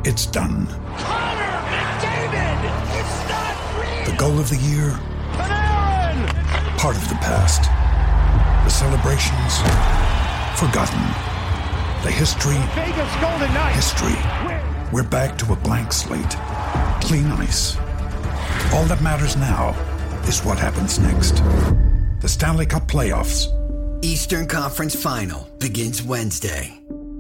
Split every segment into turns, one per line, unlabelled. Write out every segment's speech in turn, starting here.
It's done.
Connor McDavid! It's not real!
The goal of the year?
Panarin!
Part of the past. The celebrations? Forgotten. The history?
Vegas Golden Knights!
History. We're back to a blank slate. Clean ice. All that matters now is what happens next. The Stanley Cup Playoffs.
Eastern Conference Final begins Wednesday.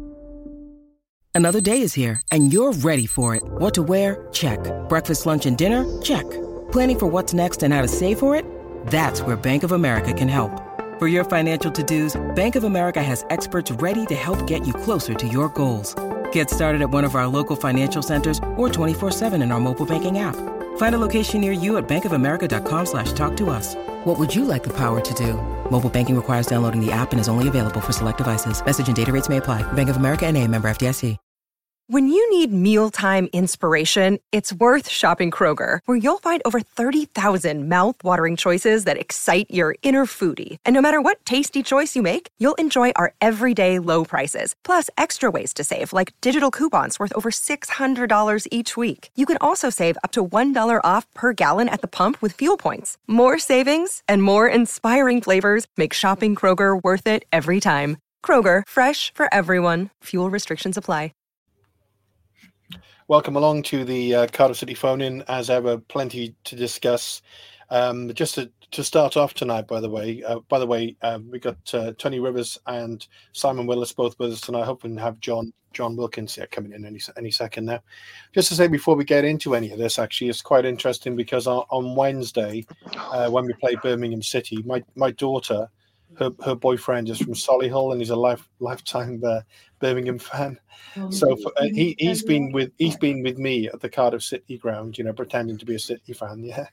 Another day is here, and you're ready for it. What to wear? Check. Breakfast, lunch, and dinner? Check. Planning for what's next and how to save for it? That's where Bank of America can help. For your financial to-dos, Bank of America has experts ready to help get you closer to your goals. Get started at one of our local financial centers or 24/7 in our mobile banking app. Find a location near you at bankofamerica.com/talktous. What would you like the power to do? Mobile banking requires downloading the app and is only available for select devices. Message and data rates may apply. Bank of America N.A., member FDIC.
When you need mealtime inspiration, it's worth shopping Kroger, where you'll find over 30,000 mouth-watering choices that excite your inner foodie. And no matter what tasty choice you make, you'll enjoy our everyday low prices, plus extra ways to save, like digital coupons worth over $600 each week. You can also save up to $1 off per gallon at the pump with fuel points. More savings and more inspiring flavors make shopping Kroger worth it every time. Kroger, fresh for everyone. Fuel restrictions apply.
Welcome along to the Cardiff City phone-in. As ever, plenty to discuss. Just to start off tonight, by the way, we got Tony Rivers and Simon Willis both with us tonight. Hoping to have John Wilkins coming in any second now. Just to say before we get into any of this, actually, it's quite interesting because on Wednesday, when we play Birmingham City, my daughter, her boyfriend is from Solihull and he's a lifetime Birmingham fan. So he's been with me at the Cardiff City ground, pretending to be a City fan, yeah.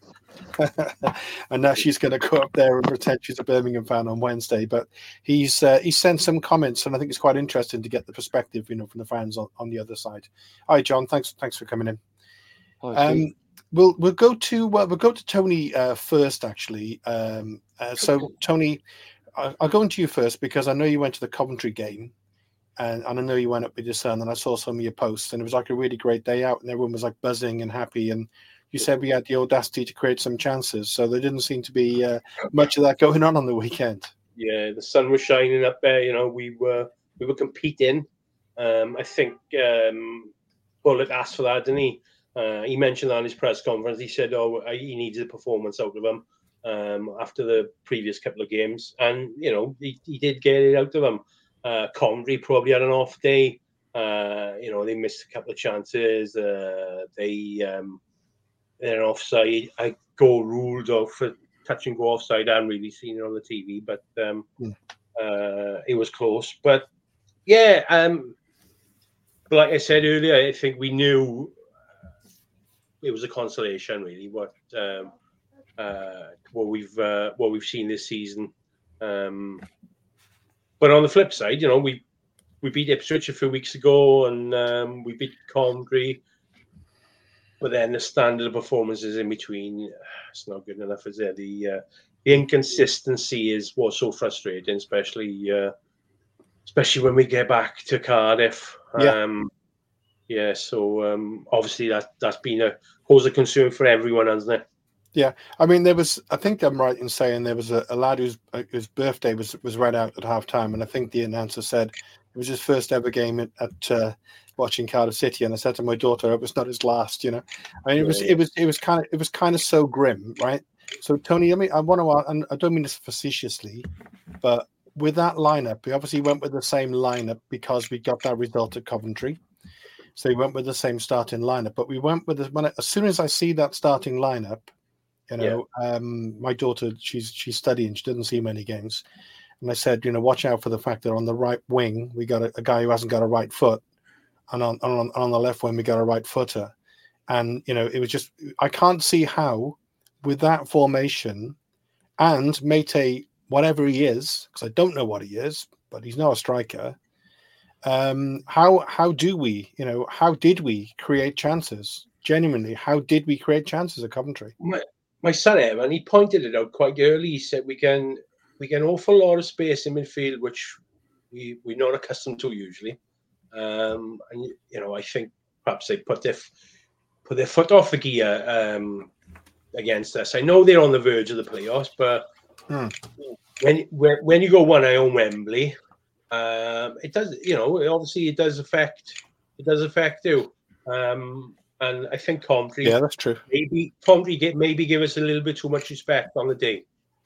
And now she's going to go up there and pretend she's a Birmingham fan on Wednesday. But he sent some comments, and I think it's quite interesting to get the perspective, from the fans on the other side. Hi, John. Thanks for coming in.
Hi,
we'll go to Tony first, actually. So Tony, I'll go into you first because I know you went to the Coventry game. And I know you went up with your son, and I saw some of your posts, and it was like a really great day out, and everyone was like buzzing and happy. And you said we had the audacity to create some chances, so there didn't seem to be much of that going on the weekend.
Yeah, the sun was shining up there. We were competing. I think Bullock asked for that, didn't he? He mentioned that in his press conference. He said, he needed a performance out of him after the previous couple of games, and he did get it out of him. Coventry probably had an off day. They missed a couple of chances. They're offside. I goal ruled off for touch and go offside. I haven't really seen it on the TV, but it was close. But yeah, like I said earlier, I think we knew it was a consolation, really. What we've seen this season. But on the flip side, we beat Ipswich a few weeks ago, and we beat Coventry. But then the standard of performances in between, it's not good enough, is it? The inconsistency is what's so frustrating, especially when we get back to Cardiff. So obviously that's been a cause of concern for everyone, hasn't it?
Yeah, I mean, I think I'm right in saying there was a lad whose birthday was read out at halftime, and I think the announcer said it was his first ever game at watching Cardiff City, and I said to my daughter, "I hope it's not his last." I mean, it was kind of so grim, right? So Tony, I want to, and I don't mean this facetiously, but with that lineup, we obviously went with the same lineup because we got that result at Coventry. So we went with the same starting lineup, but we went with as soon as I see that starting lineup. My daughter, she's studying. She doesn't see many games, and I said, watch out for the fact that on the right wing we got a guy who hasn't got a right foot, and on the left wing we got a right footer, and it was just I can't see how with that formation and Mate, whatever he is, because I don't know what he is, but he's not a striker. How did we create chances? Genuinely, how did we create chances at Coventry?
My son Evan, he pointed it out quite early. He said we get an awful lot of space in midfield, which we're not accustomed to usually. I think perhaps they put their foot off the gear against us. I know they're on the verge of the playoffs, but when you go 1-0 on Wembley, it does, obviously it does affect you. And I think Coventry,
yeah, that's true.
Maybe Coventry give us a little bit too much respect on the day.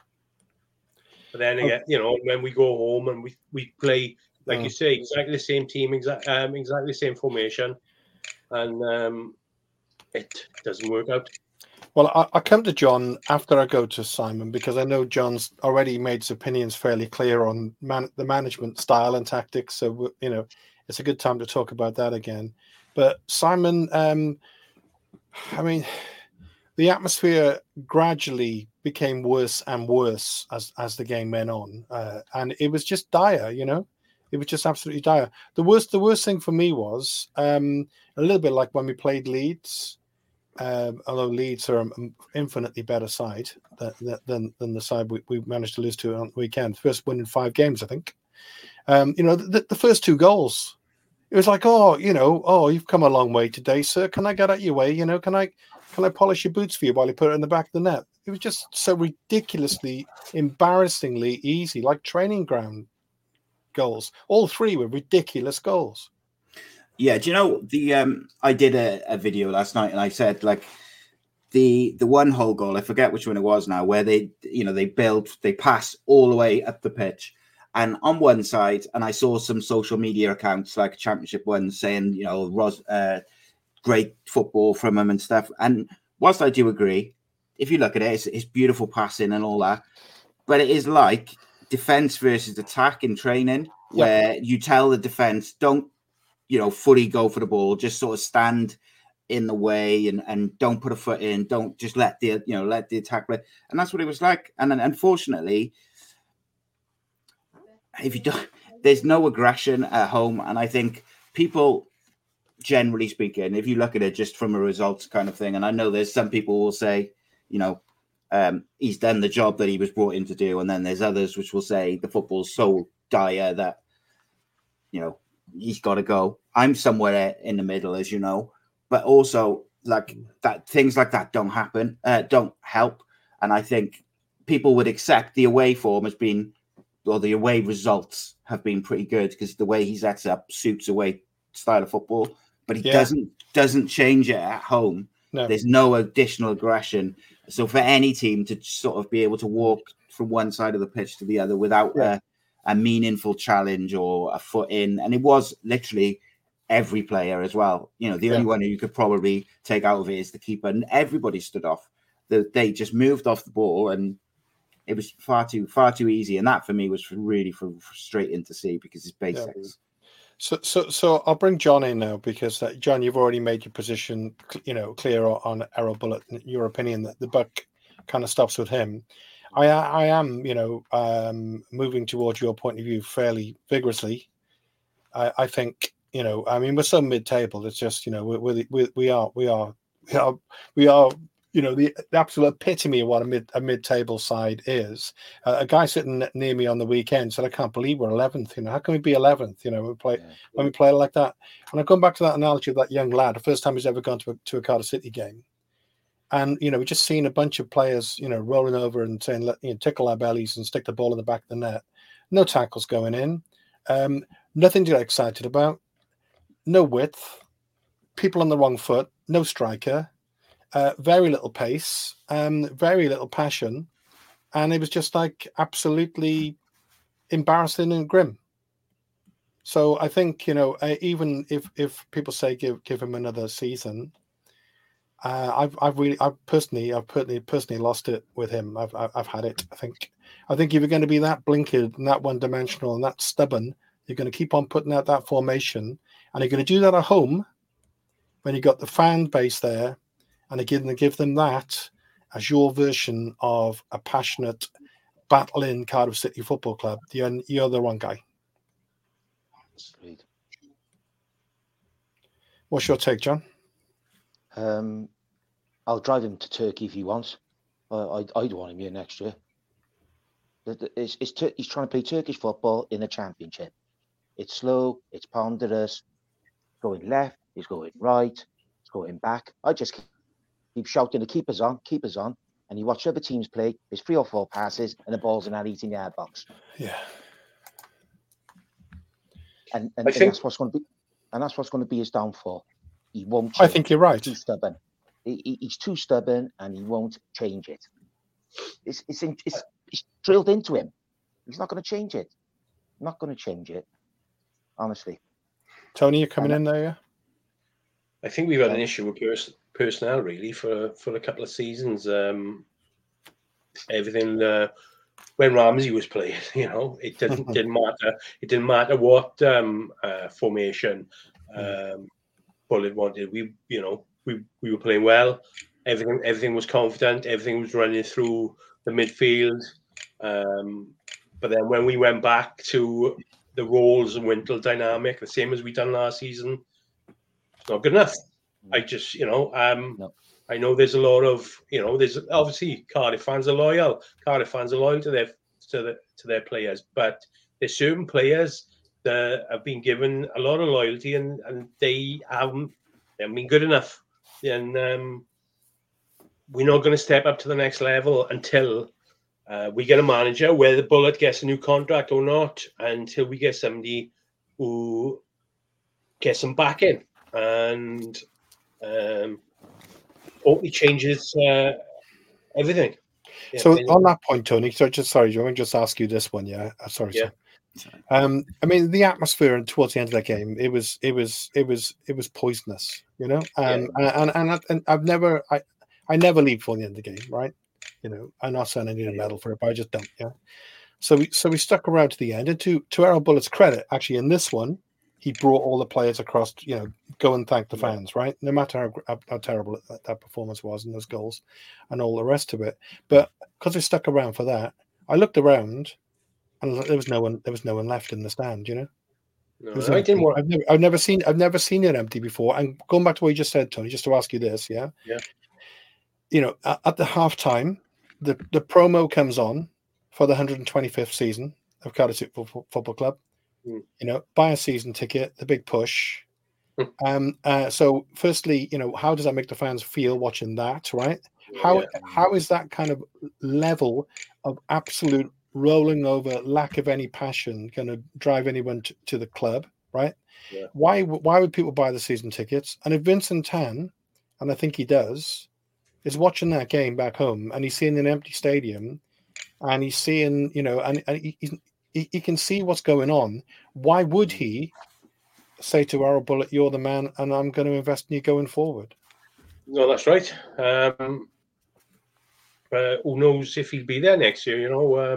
But then again, when we go home and we play, like you say, exactly the same team, exactly the same formation, and it doesn't work out.
Well, I come to John after I go to Simon because I know John's already made his opinions fairly clear on the management style and tactics. So, it's a good time to talk about that again. But Simon, I mean, the atmosphere gradually became worse and worse as the game went on. And it was just dire, It was just absolutely dire. The worst thing for me was a little bit like when we played Leeds. Although Leeds are an infinitely better side than the side we managed to lose to on the weekend. First win in 5 games, I think. The first 2 goals, it was like, you've come a long way today, sir. Can I get out your way? Can I polish your boots for you while you put it in the back of the net? It was just so ridiculously, embarrassingly easy, like training ground goals. All 3 were ridiculous goals.
Yeah, do you know I did a video last night and I said like the one whole goal, I forget which one it was now, where they pass all the way up the pitch, and on one side, and I saw some social media accounts like Championship one saying great football from him and stuff. And whilst I do agree, if you look at it, it's beautiful passing and all that, but it is like defense versus attack in training, where you tell the defense don't fully go for the ball, just sort of stand in the way and don't put a foot in, don't just let the attack play. And that's what it was like. And then unfortunately, if you don't, there's no aggression at home. And I think people, generally speaking, if you look at it just from a results kind of thing, and I know there's some people will say, he's done the job that he was brought in to do. And then there's others which will say the football's so dire that, he's got to go. I'm somewhere in the middle, as you know, but also like that, things like that don't happen, don't help. And I think people would accept the away form has been, or the away results have been pretty good because the way he sets up suits away style of football, but he doesn't change it at home. No. There's no additional aggression. So for any team to sort of be able to walk from one side of the pitch to the other without a meaningful challenge or a foot in, and it was literally every player as well. The only one who you could probably take out of it is the keeper, and everybody stood off. They just moved off the ball, and it was far too easy. And that for me was really frustrating to see because it's basics.
So I'll bring John in now because John, you've already made your position, clear on Errol Bulut. Your opinion that the buck kind of stops with him. I am, moving towards your point of view fairly vigorously. I think, we're so mid-table. It's just, we are, the absolute epitome of what a mid-table side is. A guy sitting near me on the weekend said, "I can't believe we're 11th. How can we be 11th? When we play like that." And I've gone back to that analogy of that young lad, the first time he's ever gone to a Cardiff City game. And, we've just seen a bunch of players, rolling over and saying, tickle our bellies and stick the ball in the back of the net. No tackles going in. Nothing to get excited about. No width. People on the wrong foot. No striker. Very little pace. Very little passion. And it was just like absolutely embarrassing and grim. So I think, even if people say give him another season, I've personally lost it with him. I've had it. I think if you're going to be that blinkered and that one-dimensional and that stubborn, you're going to keep on putting out that formation, and you're going to do that at home when you've got the fan base there, and you're going to give them that as your version of a passionate, battling Cardiff City Football Club. You're the wrong guy.
Sweet.
What's your take, John?
I'll drive him to Turkey if he wants. I'd want him here next year. He's trying to play Turkish football in the Championship. It's slow, it's ponderous, going left, He's going right. He's going back. I just keep shouting, the keeper's on. And you watch other teams play. There's 3 or 4 passes, and the ball's in that 18-yard box.
Yeah.
And that's what's going to be. And that's what's going to be his downfall. He won't change.
I think you're right.
He's too stubborn. He's too stubborn, and he won't change it. It's drilled into him. He's not going to change it. Not going to change it. Honestly. Tony,
you're coming in there, yeah?
I think we've had an issue with personnel, really, for a couple of seasons. Everything when Ramsey was playing, it didn't matter. It didn't matter what formation Bullet wanted. We were playing well. Everything was confident. Everything was running through the midfield. But then when we went back to the Rolls and Wintle dynamic, the same as we done last season, it's not good enough. I just, no. I know there's a lot of, there's obviously Cardiff fans are loyal. Cardiff fans are loyal to their players, but there's certain players that have been given a lot of loyalty and they haven't been good enough. And we're not going to step up to the next level until we get a manager, whether Bullet gets a new contract or not, until we get somebody who gets them back in and hopefully changes everything. Yeah,
so on that point, Tony, do you want me to just ask you this one? Yeah, sorry.
Yeah.
I mean, the atmosphere towards the end of that game, it was poisonous, and I've never, I never leave before the end of the game, right? I'm not saying I need a medal for it, but I just don't. Yeah. So we stuck around to the end, and to Errol Bullett's credit, actually in this one, he brought all the players across. Go and thank the fans, right? No matter how terrible that performance was and those goals, and all the rest of it. But because we stuck around for that, I looked around, and there was no one left in the stand.
No, I didn't want.
I've never seen it empty before. And going back to what you just said, Tony, just to ask you this, yeah. At the halftime, the promo comes on for the 125th season of Cardiff City Football Club. Buy a season ticket, the big push. So firstly, how does that make the fans feel watching that, right? How is that kind of level of absolute rolling over, lack of any passion going to drive anyone to the club, right?
Yeah.
Why would people buy the season tickets? And if Vincent Tan, and I think he does, is watching that game back home and he's seeing an empty stadium and he's seeing, and he can see what's going on, why would he say to Errol Bullet, you're the man and I'm going to invest in you going forward?
No, that's right. Who knows if he'll be there next year,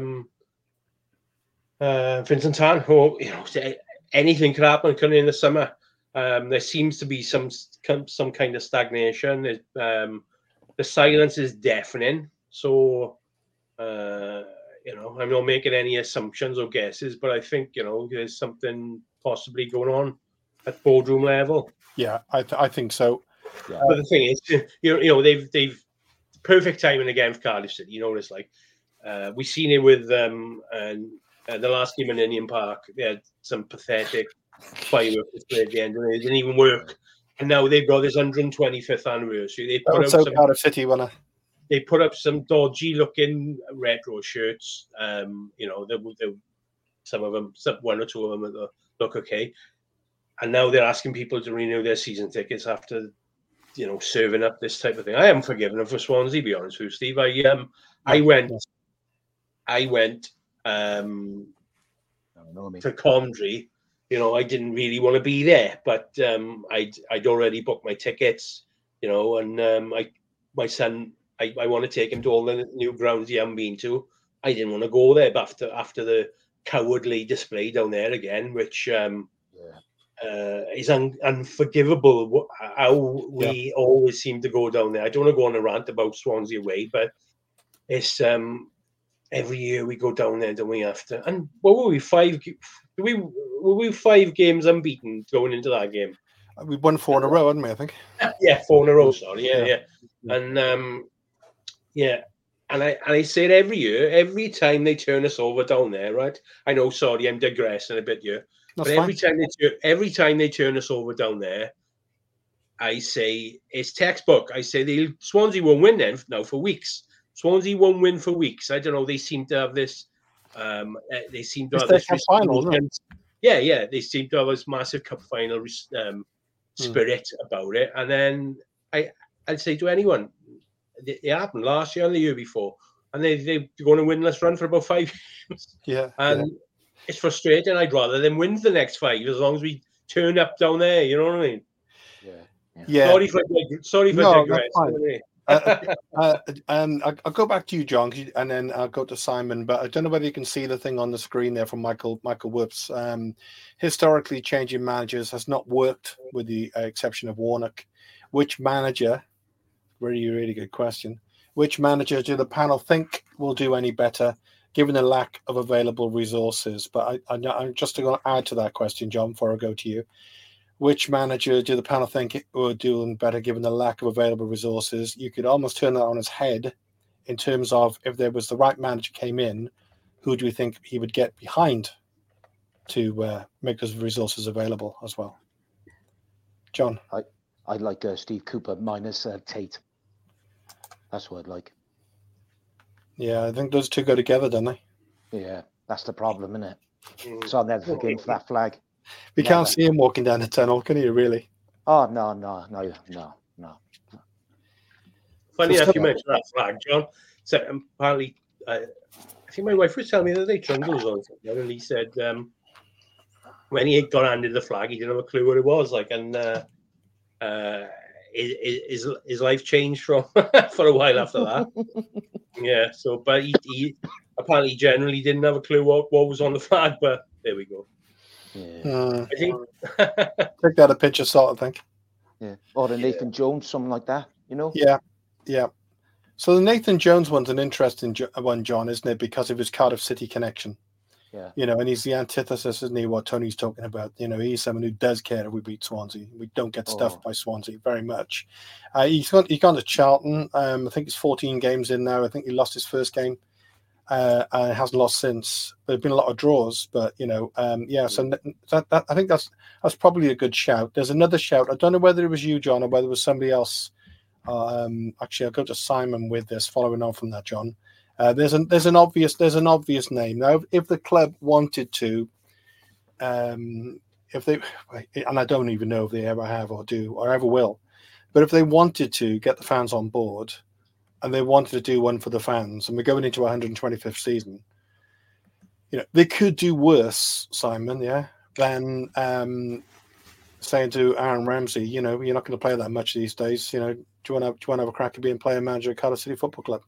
Vincent Tan, or, anything could happen in the summer. There seems to be some kind of stagnation. The silence is deafening. So, I'm not making any assumptions or guesses, but I think, there's something possibly going on at boardroom level.
Yeah, I think so.
Yeah.
But the thing is, they've perfect timing again for Cardiff City. It's like we've seen it with and the last game in Indian Park. They had some pathetic fireworks display at the end, and it didn't even work. And now they've got this 125th anniversary. They put out
Cardiff City winner.
They put up some dodgy-looking retro shirts. Some of them, one or two of them look okay. And now they're asking people to renew their season tickets after, serving up this type of thing. I haven't forgiven them for Swansea, to be honest with you, Steve. I went to Coventry. I didn't really want to be there, but I'd already booked my tickets, and my son, I want to take him to all the new grounds he hasn't been to. I didn't want to go there, but after the cowardly display down there again, which is unforgivable. How we always seem to go down there. I don't want to go on a rant about Swansea away, but it's every year we go down there, don't we? After, and what were we, 5? Were we 5 games unbeaten going into that game?
We won 4 in a row, hadn't we? I think.
Yeah, 4 in a row. Sorry, yeah. And and I say it every year, every time they turn us over down there, right? I know, sorry, I'm digressing a bit here, but every time they turn us over down there, I say it's textbook. I say Swansea won't win then now for weeks. Swansea won't win for weeks. I don't know. They seem to have this. They seem to have this
final,
yeah. They seem to have this massive cup final spirit about it. And then I'd say to anyone, it happened last year and the year before, and they're going to win this run for about 5 years.
Yeah,
and it's frustrating. I'd rather them win the next 5 as long as we turn up down there. You know what I mean?
Yeah.
Sorry for digressing.
I'll go back to you, John, and then I'll go to Simon. But I don't know whether you can see the thing on the screen there from Michael Whoops. Historically, changing managers has not worked, with the exception of Warnock. Which manager? Really good question. Which manager do the panel think will do any better, given the lack of available resources? But I'm just going to add to that question, John, before I go to you. Which manager do the panel think will do better given the lack of available resources? You could almost turn that on its head in terms of, if there was the right manager came in, who do we think he would get behind to make those resources available as well? John?
I'd like Steve Cooper minus Tate. That's what I'd like.
Yeah, I think those two go together, don't they?
Yeah, that's the problem, isn't it? So I'll never forgive him for that flag.
We can't see him walking down the tunnel, can you, really?
Oh, no.
Funny enough, you mentioned that flag, John. So apparently, I think my wife was telling me that they trundles on something, and he said when he got handed the flag, he didn't have a clue what it was. Like, and his life changed from for a while after that. Yeah. So, but he apparently generally didn't have a clue what was on the flag. But there we go.
Yeah.
I think take that a pinch of salt, I think.
Yeah, or the Nathan Jones, something like that, you know.
Yeah. So the Nathan Jones one's an interesting one, John, isn't it? Because of his Cardiff City connection.
Yeah.
You know, and he's the antithesis, isn't he? What Tony's talking about. You know, he's someone who does care if we beat Swansea. We don't get stuffed by Swansea very much. He's gone to Charlton. I think he's 14 games in now. I think he lost his first game. And hasn't lost since. There've been a lot of draws, but you know, So that I think that's probably a good shout. There's another shout. I don't know whether it was you, John, or whether it was somebody else. Actually, I'll go to Simon with this. Following on from that, John, there's an obvious name now. If the club wanted to, if they, and I don't even know if they ever have or do or ever will, but if they wanted to get the fans on board. And they wanted to do one for the fans, and we're going into 125th season. You know, they could do worse, Simon, than saying to Aaron Ramsey, you know, you're not going to play that much these days. You know, do you want to have a crack at being player manager at Cardiff City Football Club?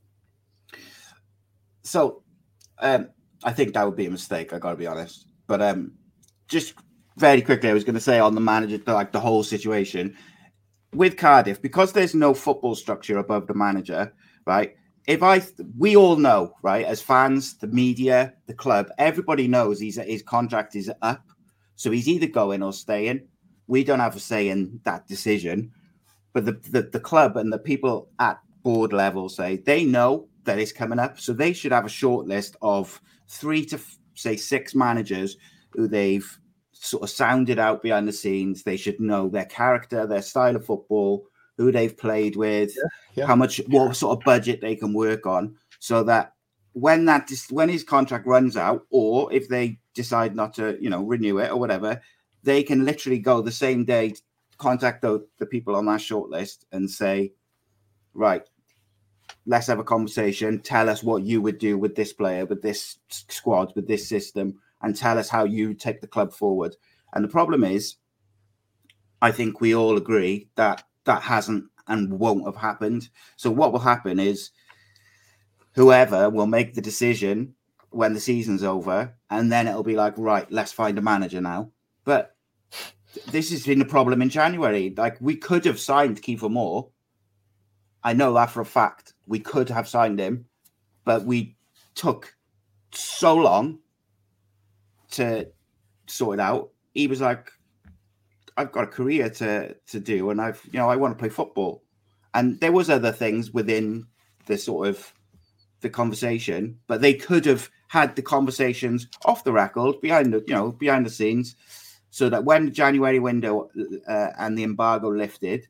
So, I think that would be a mistake. I got to be honest. But just very quickly, I was going to say on the manager, like the whole situation. With Cardiff, because there's no football structure above the manager, right? We all know, right? As fans, the media, the club, everybody knows his contract is up. So he's either going or staying. We don't have a say in that decision. But the club and the people at board level say they know that it's coming up. So they should have a short list of 3 to 6 managers who they've sort of sounded out behind the scenes. They should know their character, their style of football, who they've played with, what sort of budget they can work on, so that when his contract runs out, or if they decide not to, you know, renew it or whatever, they can literally go the same day, contact the people on that short list and say, right, let's have a conversation. Tell us what you would do with this player, with this squad, with this system, and tell us how you take the club forward. And the problem is, I think we all agree that hasn't and won't have happened. So what will happen is whoever will make the decision when the season's over, and then it'll be like, right, let's find a manager now. But this has been a problem in January. Like, we could have signed Kiefer Moore. I know that for a fact. We could have signed him, but we took so long to sort it out. He was like, I've got a career to do, and I want to play football. And there was other things within the sort of the conversation, but they could have had the conversations off the record, behind the scenes, so that when the January window and the embargo lifted,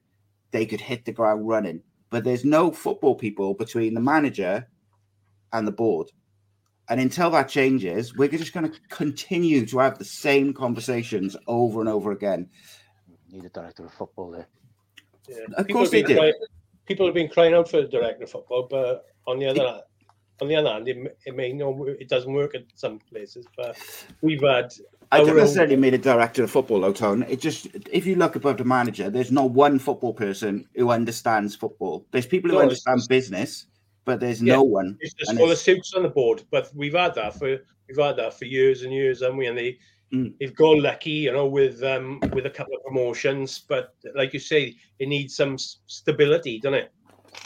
they could hit the ground running. But there's no football people between the manager and the board. And until that changes, we're just going to continue to have the same conversations over and over again.
Need a director of football there.
Yeah.
Of course they do.
People have been crying out for a director of football, but on the other hand, it doesn't work at some places. But we've had.
I don't necessarily mean a director of football, though, Tone. It just, if you look above the manager, there's no one football person who understands football. There's people who understand business, but there's no one.
It's just all the suits on the board. But we've had that for years and years, haven't we? And they've got lucky, with a couple of promotions. But like you say, it needs some stability, doesn't it?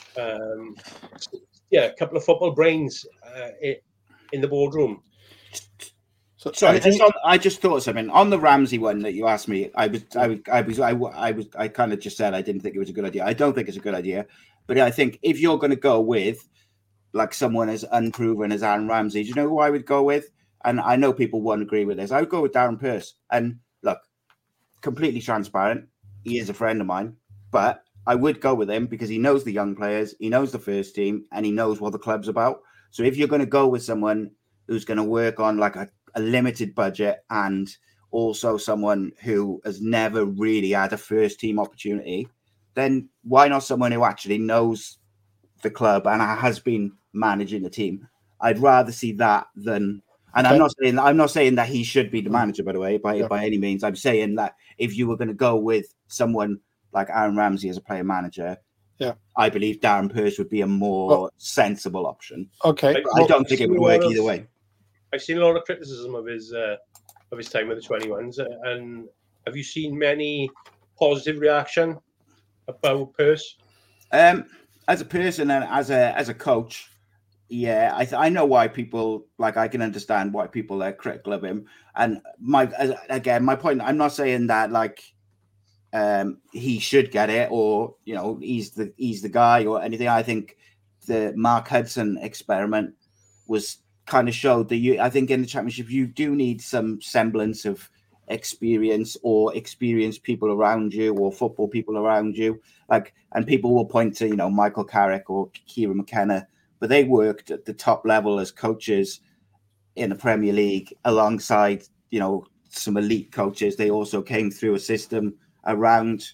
A couple of football brains in the boardroom.
Sorry, I just thought of something on the Ramsey one that you asked me. I kind of just said I didn't think it was a good idea. I don't think it's a good idea, but I think if you're going to go with like someone as unproven as Aaron Ramsey, do you know who I would go with? And I know people won't agree with this. I would go with Darren Pearce. And look, completely transparent. He is a friend of mine, but I would go with him because he knows the young players, he knows the first team, and he knows what the club's about. So if you're going to go with someone who's going to work on like a limited budget and also someone who has never really had a first team opportunity, then why not someone who actually knows the club and has been managing the team? I'd rather see that than, and I'm not saying that he should be the manager, by the way, by any means. I'm saying that if you were going to go with someone like Aaron Ramsey as a player manager, I believe Darren Pearce would be a more sensible option.
Okay.
I don't think it would work either way.
I've seen a lot of criticism of his time with the 21s, and have you seen many positive reaction about Pearce?
As a person and as a coach, I know why people I can understand why people are critical of him. And my point, I'm not saying that he should get it or he's the guy or anything. I think the Mark Hudson experiment was kind of showed that I think in the Championship you do need some semblance of experience or experienced people around you or football people around you. And people will point to Michael Carrick or Kieran McKenna, but they worked at the top level as coaches in the Premier League alongside some elite coaches. They also came through a system around.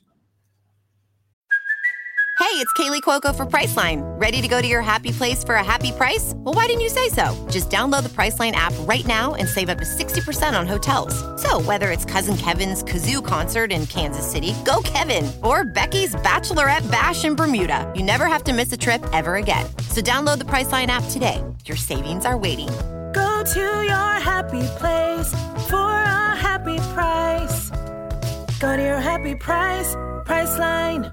Hey, it's Kaylee Cuoco for Priceline. Ready to go to your happy place for a happy price? Well, why didn't you say so? Just download the Priceline app right now and save up to 60% on hotels. So whether it's Cousin Kevin's Kazoo Concert in Kansas City, go Kevin, or Becky's Bachelorette Bash in Bermuda, you never have to miss a trip ever again. So download the Priceline app today. Your savings are waiting.
Go to your happy place for a happy price. Go to your happy price, Priceline.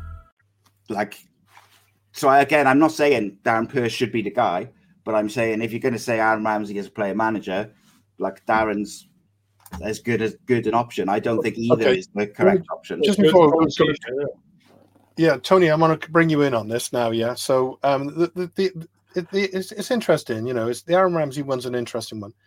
I'm not saying Darren Pearce should be the guy, but I'm saying if you're going to say Aaron Ramsey as a player manager, Darren's as good an option. I don't think either is the correct option.
Just before, Tony, I'm going to bring you in on this now. Yeah, so it's interesting. The Aaron Ramsey one's an interesting one.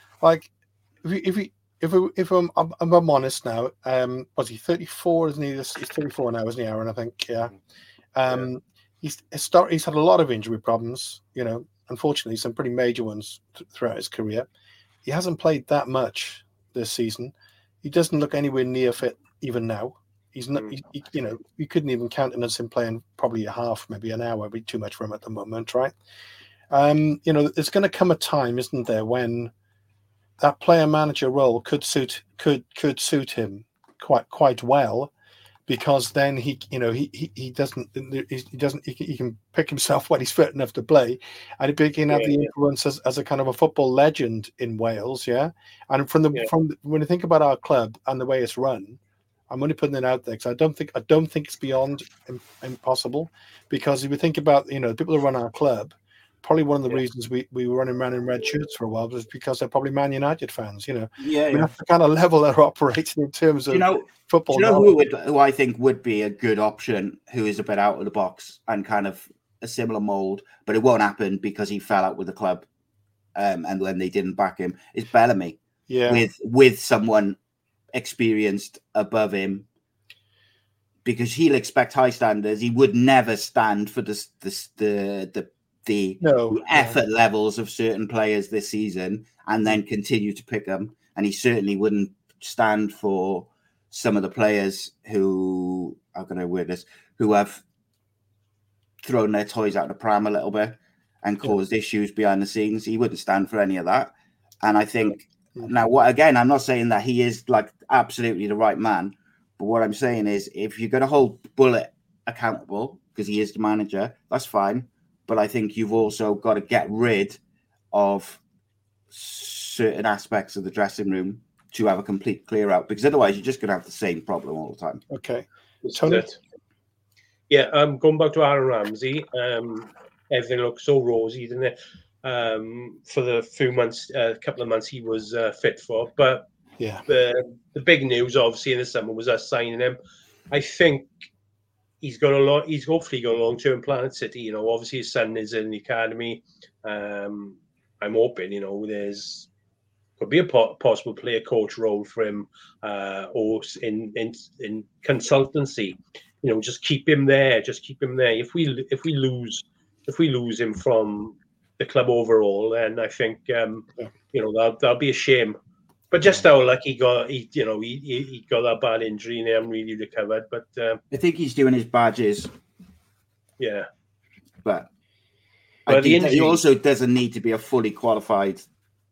If I'm honest now, was he 34? Isn't he? He's 34 now, isn't he, Aaron? I think, yeah. He's had a lot of injury problems. Unfortunately, some pretty major ones throughout his career. He hasn't played that much this season. He doesn't look anywhere near fit even now. He's not. You couldn't even count him playing probably a half, maybe an hour. Would be too much for him at the moment, right? There's going to come a time, isn't there, when that player manager role could suit him quite well, because then he can pick himself when he's fit enough to play, and he can have the influence as a kind of a football legend in Wales, And from when you think about our club and the way it's run, I'm only putting it out there because I don't think it's beyond impossible, because if you think about the people who run our club. Probably one of the reasons we were running around in red shirts for a while was because they're probably Man United fans, That's the kind of level they're operating in terms of football.
Who I think would be a good option, who is a bit out of the box and kind of a similar mold, but it won't happen because he fell out with the club, and then they didn't back him, is Bellamy. Yeah, with someone experienced above him. because he'll expect high standards. He would never stand for the effort levels of certain players this season and then continue to pick them. And he certainly wouldn't stand for some of the players who, how can I word this, who have thrown their toys out of the pram a little bit and caused issues behind the scenes. He wouldn't stand for any of that. And I think now, I'm not saying that he is like absolutely the right man, but what I'm saying is if you're going to hold Bullet accountable, because he is the manager, that's fine. But I think you've also got to get rid of certain aspects of the dressing room to have a complete clear out, because otherwise you're just going to have the same problem all the time.
Okay.
Tony? Yeah, going back to Aaron Ramsey, everything looks so rosy, didn't it? For the few months, couple of months he was fit for. But the big news, obviously, in the summer was us signing him. I think he's hopefully got a long-term plan at City. You know, obviously his son is in the academy. I'm hoping, there's could be a possible player coach role for him, or in consultancy. Just keep him there. If we lose him from the club overall, then I think that'll be a shame. But just how lucky he got that bad injury and he hasn't really recovered. But
I think he's doing his badges.
Yeah,
but I think he also doesn't need to be a fully qualified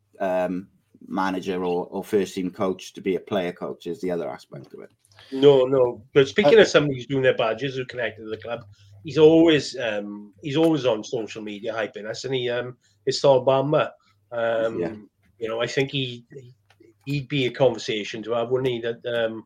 manager or first team coach to be a player coach. Is the other aspect of it.
No. But speaking of somebody who's doing their badges, who connected to the club, he's always on social media hyping us, and it's Saul Bamba. I think he'd be a conversation to have, wouldn't he? That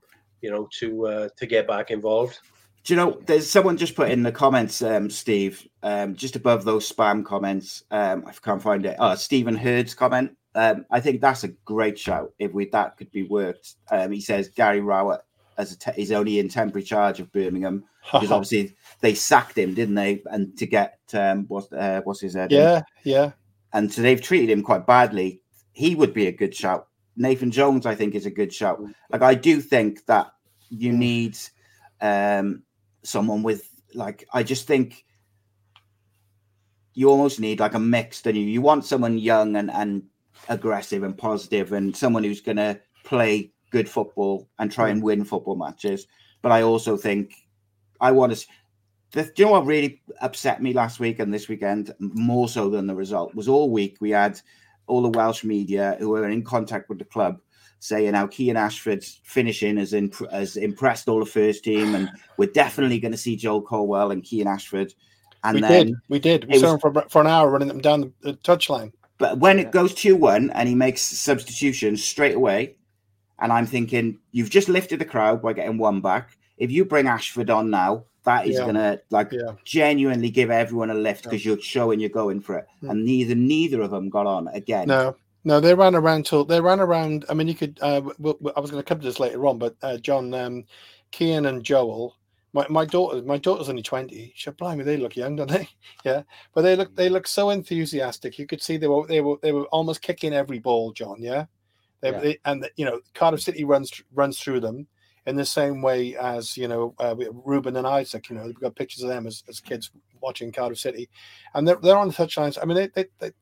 to get back involved.
Do you know? There's someone just put in the comments, Steve, just above those spam comments. I can't find it. Oh, Stephen Hurd's comment. I think that's a great shout. If that could be worked, he says Gary Rowett is only in temporary charge of Birmingham because obviously they sacked him, didn't they? And to get what's his name?
Yeah.
And so they've treated him quite badly. He would be a good shout. Nathan Jones, I think, is a good shout. Like I do think that you need someone with I just think you almost need like a mix, don't you? You want someone young and aggressive and positive, and someone who's going to play good football and try and win football matches. But I also think I want to. Do you know what really upset me last week and this weekend, more so than the result, was all week we had all the Welsh media who were in contact with the club saying how Cian Ashford's finishing has impressed all the first team, and we're definitely going to see Joel Colwell and Cian Ashford. And
we did. We saw him for an hour running them down the touchline.
But when it goes 2-1 and he makes substitutions straight away, and I'm thinking, you've just lifted the crowd by getting one back. If you bring Ashford on now, that is going to genuinely give everyone a lift because you're showing you're going for it. And neither of them got on again.
No, they ran around. I mean, you could. I was going to come to this later on, but John, Cian and Joel. My daughter's only 20. She'll blimey, they look young, don't they? Yeah, but they look so enthusiastic. You could see they were almost kicking every ball, John. Yeah, and Cardiff City runs through them in the same way as Ruben and Isaac. We've got pictures of them as kids watching Cardiff City, and they're on the touchlines. I mean,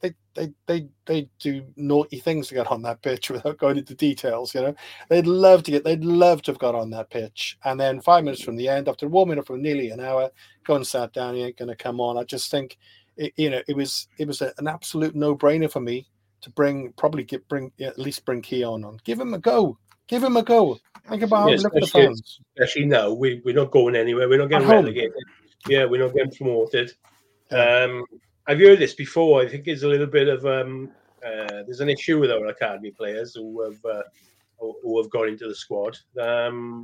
they do naughty things to get on that pitch without going into details. They'd love to have got on that pitch, and then 5 minutes from the end, after warming up for nearly an hour, go and sat down. He ain't going to come on. I just think it was an absolute no-brainer for me to bring at least Keon on. Give him a go. Think about how we look at the fans.
Especially now, we're not going anywhere. We're not getting relegated. Yeah, we're not getting promoted. I've heard this before. I think it's a little bit of there's an issue with our academy players who have gone into the squad. That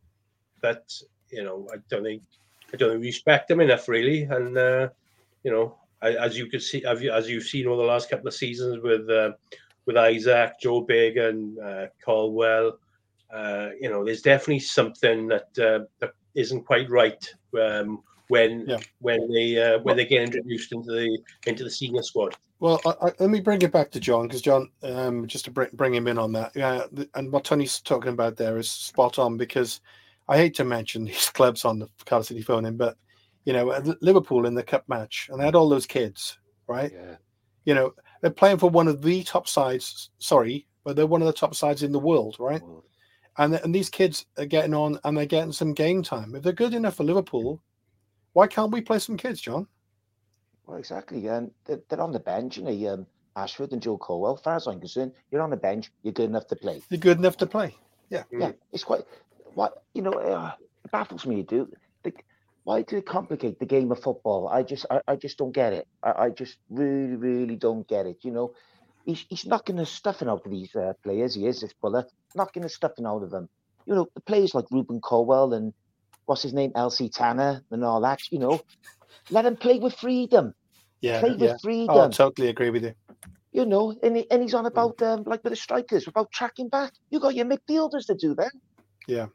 I don't think we respect them enough, really. And as you can see, as you've seen over the last couple of seasons with Isaac, Joe Bagan, Colwell, there's definitely something that isn't quite right when they get introduced into the senior squad.
Well, let me bring it back to John, because John, just to bring him in on that, and what Tony's talking about there is spot on, because I hate to mention these clubs on the Cardiff City phone-in, but Liverpool in the cup match, and they had all those kids, right?
Yeah.
They're playing for one of the top sides. Sorry, but they're one of the top sides in the world, right? And these kids are getting on, and they're getting some game time. If they're good enough for Liverpool, why can't we play some kids, John?
Well, exactly. And they're on the bench, Ashford and Joe Colwell. As far as I'm concerned, you're on the bench. You're good enough to play.
You're good enough to play. Yeah.
Yeah. It's quite. It baffles me, dude. Why do they complicate the game of football? I just don't get it. I just really, really don't get it. He's knocking the stuffing out of these players. He is, this Bullet, knocking the stuffing out of them. The players like Ruben Colwell and what's his name, LC Tanner and all that. Let him play with freedom.
Yeah,
play with freedom.
Oh, I totally agree with you.
And he's on about like with the strikers, about tracking back. You got your midfielders to do that.
Yeah.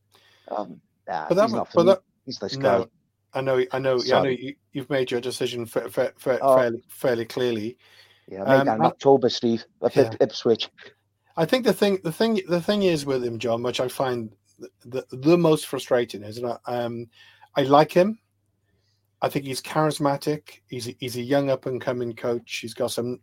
He's this guy.
No, I know. You've made your decision fairly clearly.
Yeah, I made that in October, Steve. Ipswich.
I think the thing is with him, John, which I find the most frustrating is, I like him. I think he's charismatic. He's a young up and coming coach. He's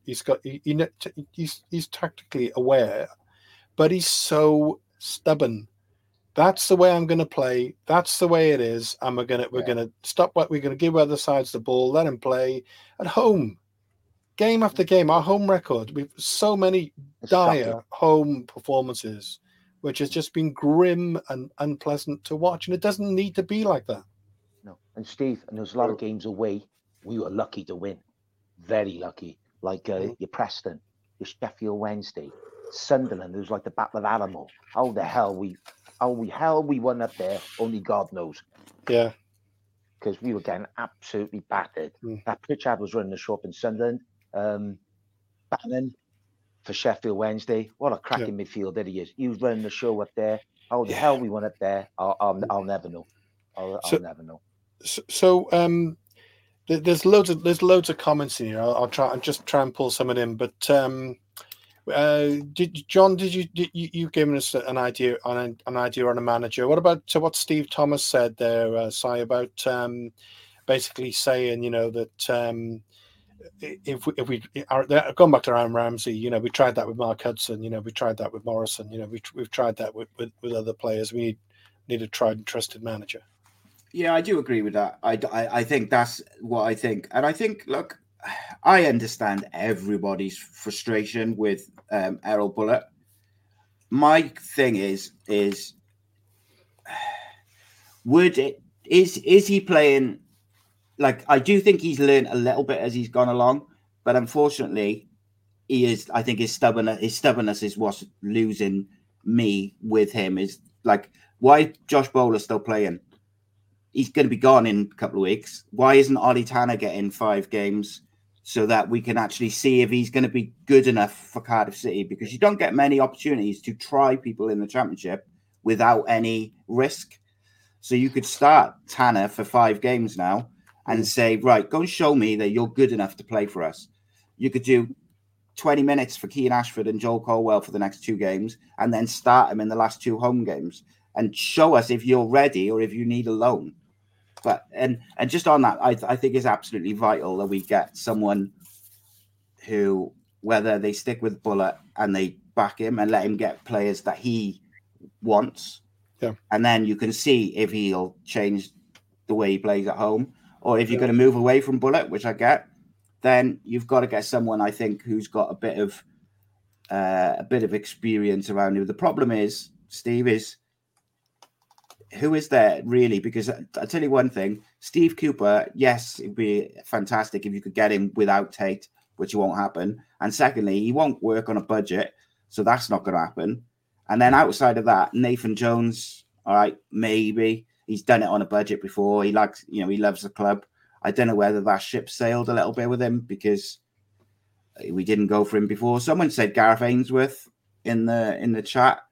tactically aware, but he's so stubborn. That's the way I'm going to play. That's the way it is. And we're going to stop. We're going to give other sides the ball. Let him play at home, game after game. Our home record. We've so many dire home performances, which has just been grim and unpleasant to watch. And it doesn't need to be like that.
No. And Steve, and there's a lot of games away. We were lucky to win, very lucky. Like your Preston, your Sheffield Wednesday, Sunderland. It was like the Battle of Alamo. How the hell we won up there, only God knows.
Yeah.
Because we were getting absolutely battered. That Pritchard was running the show up in Sunderland. Bannon for Sheffield Wednesday. What a cracking midfielder he is. He was running the show up there. How the hell we won up there, I'll never know. I'll never know.
So there's loads of comments in here. I'll try and pull some of them. But John, did you given us an idea on a manager? What about what Steve Thomas said there, Si, about basically saying that if we going back to Aaron Ramsey, we tried that with Mark Hudson, we tried that with Morrison, we've tried that with other players. We need a tried and trusted manager.
Yeah, I do agree with that. I think that's what I think, and I think, look, I understand everybody's frustration with Errol Bullitt. My thing is he playing? Like, I do think he's learned a little bit as he's gone along, but unfortunately, I think his stubbornness is what's losing me with him. Is like, why Josh Bowler still playing? He's going to be gone in a couple of weeks. Why isn't Ollie Tanner getting 5 games so that we can actually see if he's going to be good enough for Cardiff City? Because you don't get many opportunities to try people in the Championship without any risk. So you could start Tanner for 5 games now and say, right, go and show me that you're good enough to play for us. You could do 20 minutes for Keane Ashford and Joel Colwell for the next 2 games and then start him in the last 2 home games and show us if you're ready or if you need a loan. But and just on that, I think it's absolutely vital that we get someone who, whether they stick with Bullitt and they back him and let him get players that he wants, and then you can see if he'll change the way he plays at home, or if you're going to move away from Bullitt, which I get, then you've got to get someone, I think, who's got a bit of experience around him. The problem is, Steve, is who is there really? Because I'll tell you one thing, Steve Cooper, yes, it'd be fantastic if you could get him without Tate, which won't happen. And secondly, he won't work on a budget, so that's not going to happen. And then outside of that, Nathan Jones, all right, maybe. He's done it on a budget before. He likes, he loves the club. I don't know whether that ship sailed a little bit with him because we didn't go for him before. Someone said Gareth Ainsworth in the chat.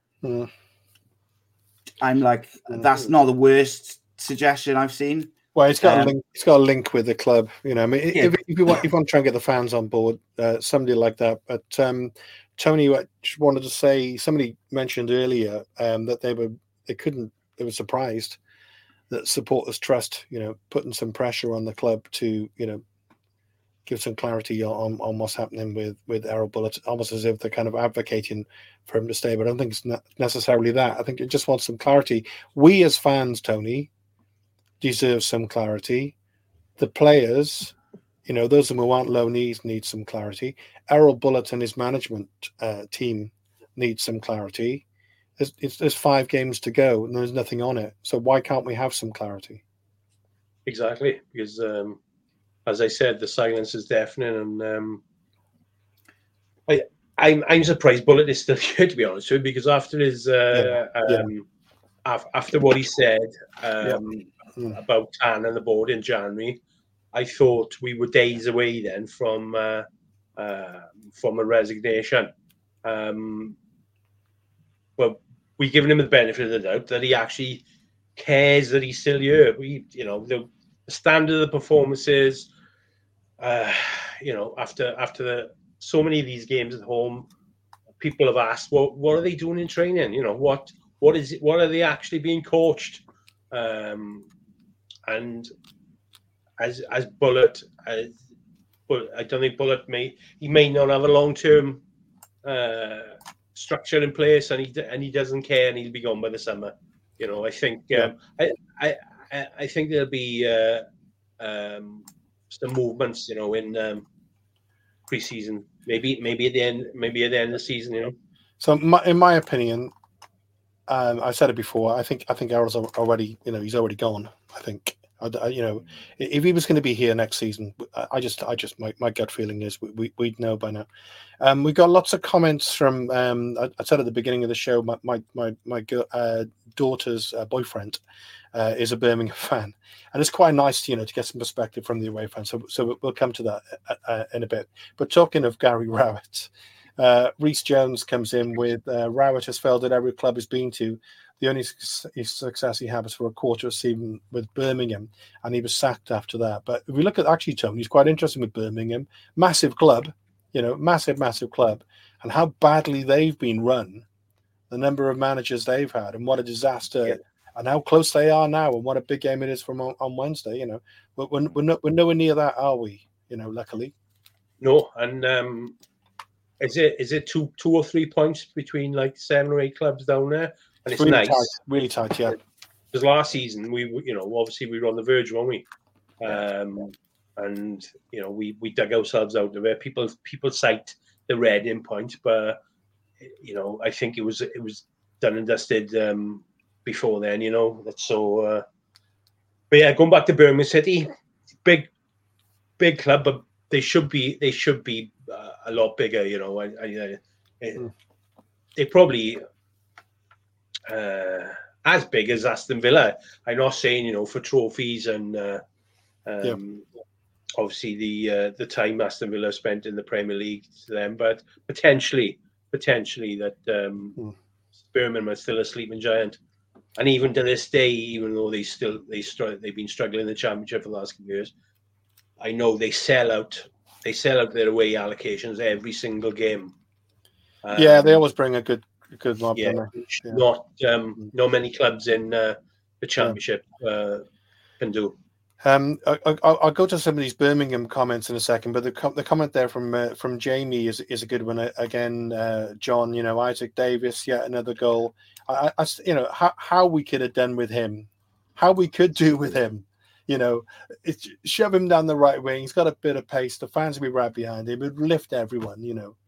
I'm like, that's not the worst suggestion I've seen.
Well, it's got a link. It's got a link with the club. If you want to try and get the fans on board, somebody like that. But Tony, I just wanted to say, somebody mentioned earlier that they couldn't surprised that supporters trust, putting some pressure on the club to, give some clarity on what's happening with Errol Bullett, almost as if they're kind of advocating for him to stay. But I don't think it's not necessarily that. I think it just wants some clarity. We as fans, Tony, deserve some clarity. The players, those who aren't low knees need some clarity. Errol Bullett and his management team need some clarity. There's 5 games to go and there's nothing on it. So why can't we have some clarity?
Exactly, because as I said, the silence is deafening, and I'm surprised Bullett is still here, to be honest with you, because after his after what he said about Tan and the board in January, I thought we were days away then from a resignation. Well, we've given him the benefit of the doubt that he actually cares that he's still here. The standard of the performances, after so many of these games at home, people have asked, what are they doing in training? What is it? What are they actually being coached? And as Bullett, but I don't think Bullett may not have a long-term structure in place, and he doesn't care, and he'll be gone by the summer. I think I think there'll be some movements, in pre-season, maybe at the end of the season,
So, in my opinion, I said it before. I think Errol's already, he's already gone. I think, if he was going to be here next season, my gut feeling is we'd know by now. We got lots of comments from. I said at the beginning of the show, my daughter's boyfriend is a Birmingham fan, and it's quite nice, to get some perspective from the away fan. So we'll come to that in a bit. But talking of Gary Rowett, Reece Jones comes in with Rowett has failed at every club he's been to. The only success he had was for a quarter of season with Birmingham, and he was sacked after that. But if we look at actually Tony, he's quite interesting with Birmingham, massive club, massive club, and how badly they've been run, the number of managers they've had, and what a disaster, and how close they are now, and what a big game it is from on Wednesday. We're nowhere near that, are we? Luckily.
No, and is it 2 or 3 points between like 7 or 8 clubs down there? And it's
really
nice,
tight, really tight, yeah.
Because last season we obviously we were on the verge, weren't we? And we dug ourselves out of it. People cite the Reading point, but I think it was done and dusted before then. That's so. But yeah, going back to Birmingham City, big club, but they should be a lot bigger. They probably. As big as Aston Villa. I'm not saying, for trophies and obviously the time Aston Villa spent in the Premier League to them, but potentially that Birmingham are still a sleeping giant. And even to this day, even though they've been struggling in the Championship for the last couple of years, I know they sell out their away allocations every single game.
They always bring a good mob.
Not many clubs in the Championship can do.
I'll go to some of these Birmingham comments in a second, but the comment there from Jamie is a good one again. John, Isaac Davis, yet another goal. How we could have done with him, how we could do with him. Shove him down the right wing. He's got a bit of pace. The fans will be right behind him. It would lift everyone.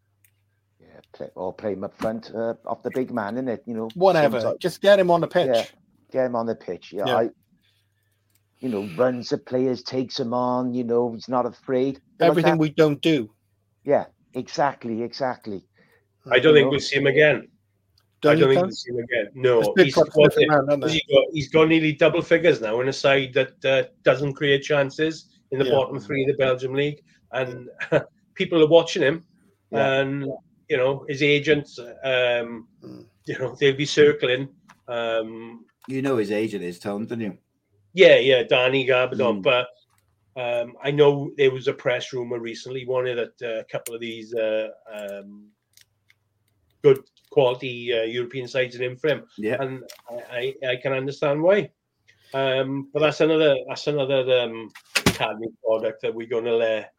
Play him up front off the big man, innit?
Whatever. Just get him on the pitch.
Yeah, get him on the pitch. Yeah. Runs the players, takes them on. He's not afraid.
Everything we don't do.
Yeah, exactly.
I don't think we'll see him again. I don't think we'll see him again. No, he's got nearly double figures now in a side that doesn't create chances in the bottom 3 of the Belgium league, and people are watching him, and. His agents, they'll be circling.
His agent is, Tom, don't you?
Yeah, Danny Garbadon. But I know there was a press rumor recently, wanted that a couple of these good quality European sides in him for him.
Yeah,
and I can understand why. But that's another academy product that we're going to let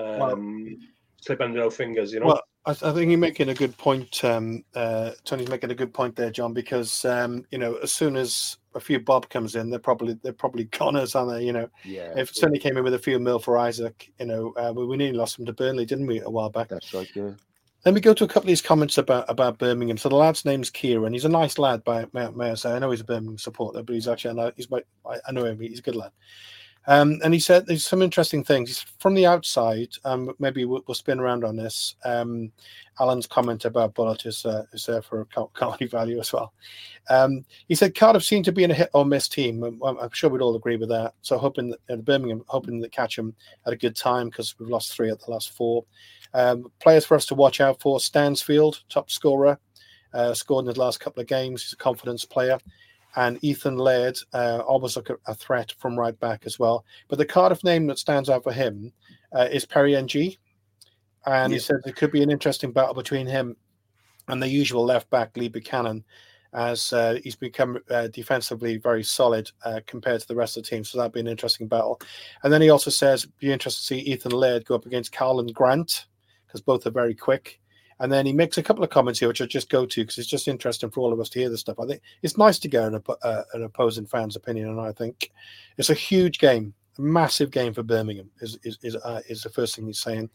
slip under our fingers, you know.
Well, I think you're making a good point. Tony's making a good point there, John, because as soon as a few bob comes in, they're probably goners, aren't they? If Sonny came in with a few mil for Isaac, we nearly lost him to Burnley, didn't we, a while back?
That's right, yeah.
Let me go to a couple of these comments about Birmingham. So the lad's name's Kieran. He's a nice lad, may I say. I know he's a Birmingham supporter, but he's actually I know him. He's a good lad. And he said there's some interesting things. He's from the outside. Maybe we'll spin around on this. Alan's comment about Bullet is there for comedy value as well. He said Cardiff seem to be in a hit or miss team. I'm sure we'd all agree with that. So hoping that Birmingham catch them at a good time, because we've lost 3 at the last 4. Players for us to watch out for: Stansfield, top scorer, scored in his last couple of games. He's a confidence player. And Ethan Laird, almost like a threat from right back as well. But the Cardiff name that stands out for him is Perry NG. And he said it could be an interesting battle between him and the usual left back, Lee Buchanan, as he's become defensively very solid compared to the rest of the team. So that'd be an interesting battle. And then he also says it'd be interesting to see Ethan Laird go up against Carlin Grant, because both are very quick. And then he makes a couple of comments here, which I'll just go to because it's just interesting for all of us to hear this stuff. I think it's nice to get an opposing fan's opinion, and I think it's a huge game, a massive game for Birmingham. Is the first thing he's saying,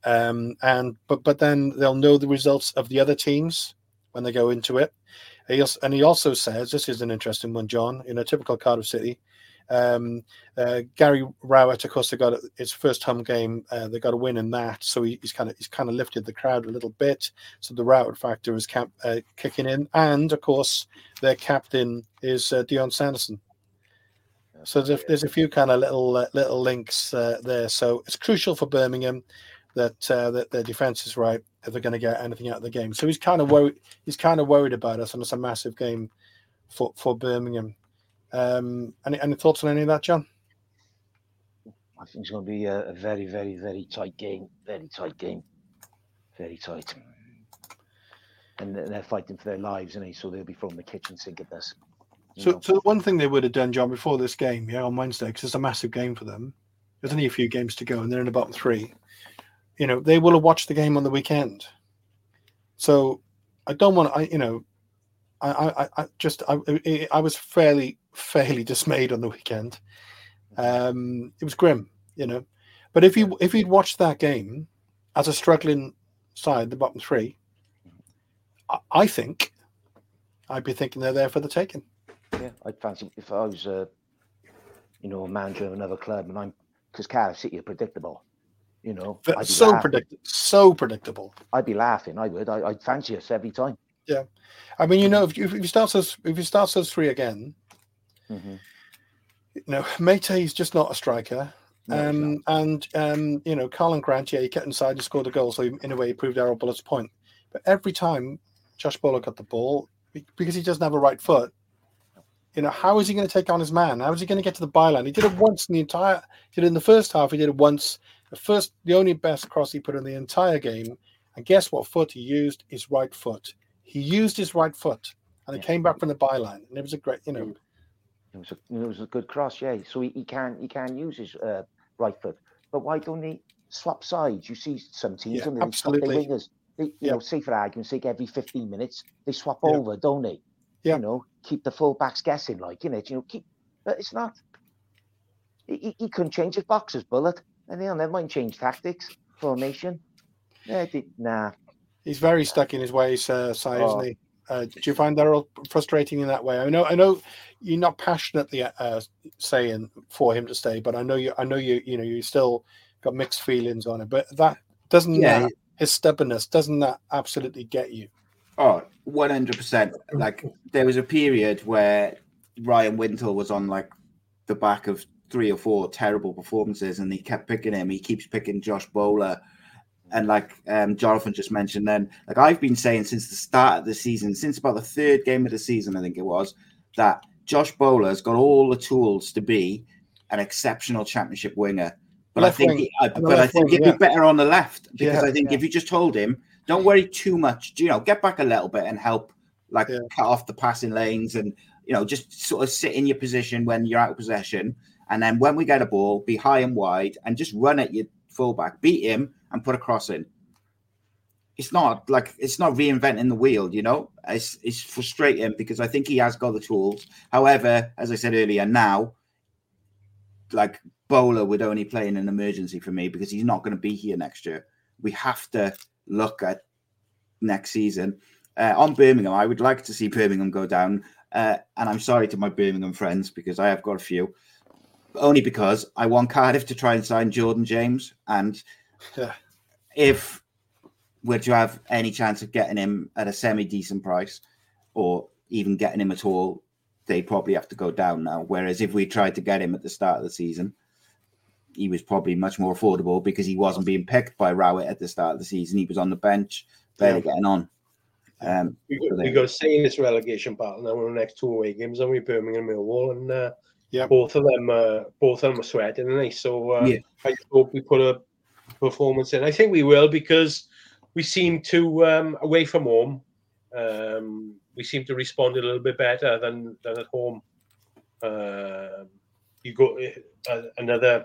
but then they'll know the results of the other teams when they go into it. He also says, this is an interesting one, John, in a typical Cardiff City. Gary Rowett, of course, they got his first home game. They got a win in that, so he's kind of lifted the crowd a little bit. So the Rowett factor is kicking in, and of course their captain is Dion Sanderson. So there's a few kind of little links there. So it's crucial for Birmingham that their defense is right if they're going to get anything out of the game. So he's kind of worried. He's kind of worried about us, and it's a massive game for Birmingham. Any thoughts on any of that, John?
I think it's going to be a very, very, very tight game. Very tight game. Very tight. And they're fighting for their lives, and so they'll be throwing the kitchen sink at this.
So the one thing they would have done, John, before this game, on Wednesday, because it's a massive game for them. There's only a few games to go, and they're in the bottom 3. They will have watched the game on the weekend. So I don't want to. I was fairly dismayed on the weekend. It was grim, But if he'd watched that game as a struggling side, the bottom 3, I think I'd be thinking they're there for the taking.
Yeah, I'd fancy if I was a manager of another club, and because Cardiff City are predictable.
So predictable.
I'd be laughing. I would. I'd fancy us every time.
Yeah, I mean, if you start those 3 again, Mate's just not a striker, and Carlin Grant, he kept inside and scored a goal, so in a way he proved Errol Bullett's point. But every time Josh Bowler got the ball, because he doesn't have a right foot, how is he going to take on his man? How is he going to get to the byline? He did it once in the first half. He did it once. The only best cross he put in the entire game. And guess what foot he used? His right foot. He used his right foot, and it came back from the byline, and it was a great, It
was a good cross, yeah. So he can use his right foot, but why don't they swap sides? You see some teams, and they swap their wingers. Say for argument's sake, every 15 minutes they swap over, don't they?
Yeah.
Keep the full backs guessing, but it's not. He couldn't change his boxes, Bullet, and never mind change tactics, formation. Nah.
He's very stuck in his ways, Si, isn't he? Do you find that all frustrating in that way? I know you're not passionately saying for him to stay, but I know you still got mixed feelings on it. But that doesn't his stubbornness, doesn't that absolutely get you?
Oh, 100%. Like there was a period where Ryan Wintle was on like the back of 3 or 4 terrible performances, and he kept picking him. He keeps picking Josh Bowler. And like Jonathan just mentioned then, like I've been saying since the start of the season, since about the 3rd game of the season, I think it was, that Josh Bowler's got all the tools to be an exceptional championship winger. But I think he'd be better on the left, because I think if you just told him don't worry too much. Get back a little bit and help, cut off the passing lanes, and just sort of sit in your position when you're out of possession. And then when we get a ball, be high and wide and just run at your fullback, beat him, and put a cross in. It's not reinventing the wheel, It's frustrating because I think he has got the tools. However, as I said earlier, now, Bowler would only play in an emergency for me because he's not going to be here next year. We have to look at next season. On Birmingham, I would like to see Birmingham go down. And I'm sorry to my Birmingham friends because I have got a few. Only because I want Cardiff to try and sign Jordan James. And if we're to have any chance of getting him at a semi-decent price or even getting him at all, they probably have to go down now. Whereas if we tried to get him at the start of the season, he was probably much more affordable because he wasn't being picked by Rowett at the start of the season. He was on the bench, barely getting on.
We got to stay in this relegation battle now in the next 2 away games, and we Birmingham and Millwall, and both of them are sweating, aren't they? So I hope we put a performance in. I think we will because we seem to away from home. We seem to respond a little bit better than at home. You go another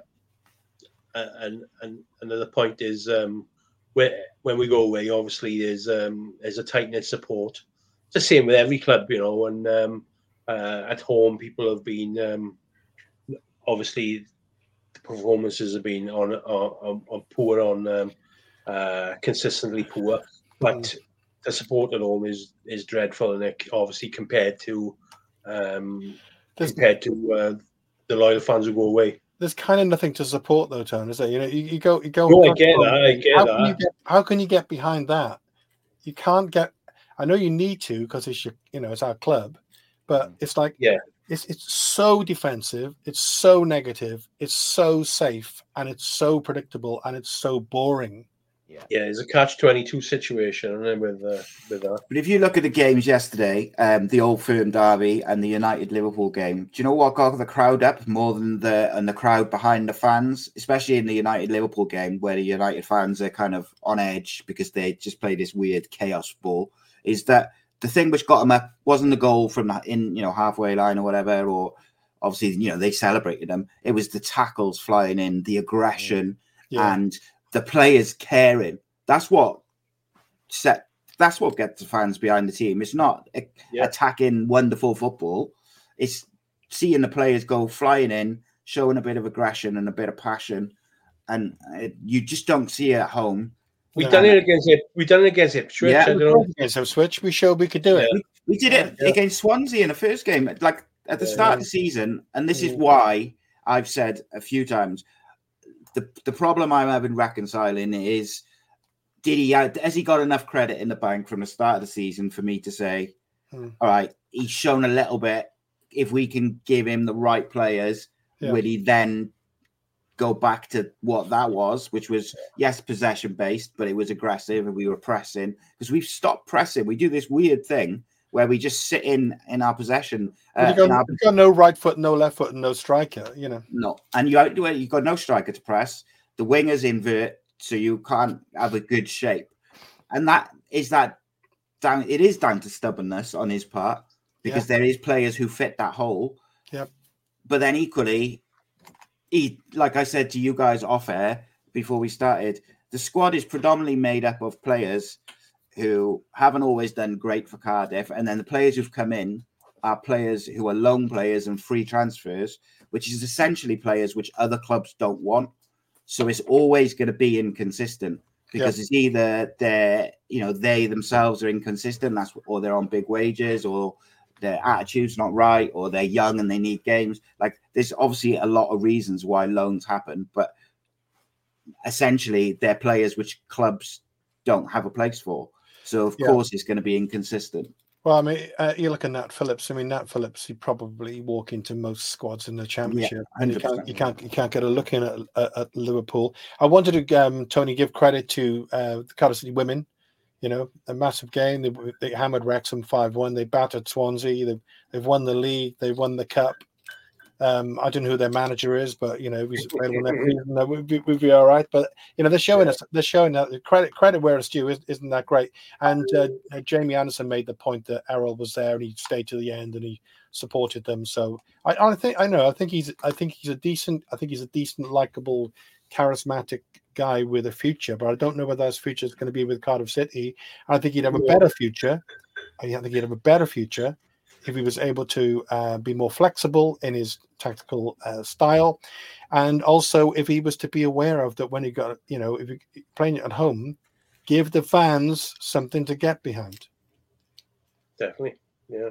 point is when we go away, obviously there's a tight knit support. It's the same with every club, and at home people have been obviously the performances have been on poor, consistently poor, but the support at home is dreadful, and it obviously compared to the loyal fans who go away.
There's kind of nothing to support though, Tone, is there? You go.
Oh, I get that.
How can you get behind that? You can't get. I know you need to because it's it's our club, but it's it's so defensive, it's so negative, it's so safe, and it's so predictable, and it's so boring.
Yeah, it's a catch-22 situation with that.
But if you look at the games yesterday, the Old Firm derby and the United Liverpool game, do you know what got the crowd up more than the crowd behind the fans? Especially in the United Liverpool game, where the United fans are kind of on edge because they just play this weird chaos ball. Is that the thing which got them up wasn't the goal from halfway line or whatever, or obviously they celebrated them. It was the tackles flying in, the aggression, and the players caring. That's what gets the fans behind the team. It's not attacking wonderful football. It's seeing the players go flying in, showing a bit of aggression and a bit of passion, and you just don't see it at home.
We've done it against Ipswich.
Yeah, against Ipswich. We showed we could do it.
We did it against Swansea in the first game, at the start of the season, and this is why I've said a few times. The problem I'm having reconciling is, has he got enough credit in the bank from the start of the season for me to say, all right, he's shown a little bit. If we can give him the right players, will he then go back to what that was, which was, yes, possession-based, but it was aggressive and we were pressing? Because we've stopped pressing. We do this weird thing where we just sit in our possession.
You've got no right foot, no left foot, and no striker,
No, and you've got no striker to press. The wingers invert, so you can't have a good shape. And it is down to stubbornness on his part, because there is players who fit that hole.
Yep.
But then equally, like I said to you guys off air before we started, the squad is predominantly made up of players who haven't always done great for Cardiff. And then the players who've come in are players who are loan players and free transfers, which is essentially players which other clubs don't want. So it's always going to be inconsistent because it's either they themselves are inconsistent, or they're on big wages, or their attitude's not right, or they're young and they need games. Like, there's obviously a lot of reasons why loans happen, but essentially they're players which clubs don't have a place for. So, of course, it's going to be inconsistent.
Well, I mean, you look at Nat Phillips. I mean, Nat Phillips, he'd probably walk into most squads in the Championship, and you can't get a look in at Liverpool. I wanted to, Tony, give credit to the Cardiff City women. A massive game. They hammered Wrexham 5-1. They battered Swansea. They've won the league. They've won the cup. I don't know who their manager is, but if he's available next season, we'd be all right. But they're showing that credit where it's due. Isn't that great? And Jamie Anderson made the point that Errol was there and he stayed to the end and he supported them. So I think he's a decent, likable, charismatic guy with a future. But I don't know whether his future is going to be with Cardiff City. I think he'd have a better future. I think he'd have a better future if he was able to be more flexible in his tactical style, and also if he was to be aware of that when he got, if you're playing it at home, give the fans something to get behind.
Definitely, yeah.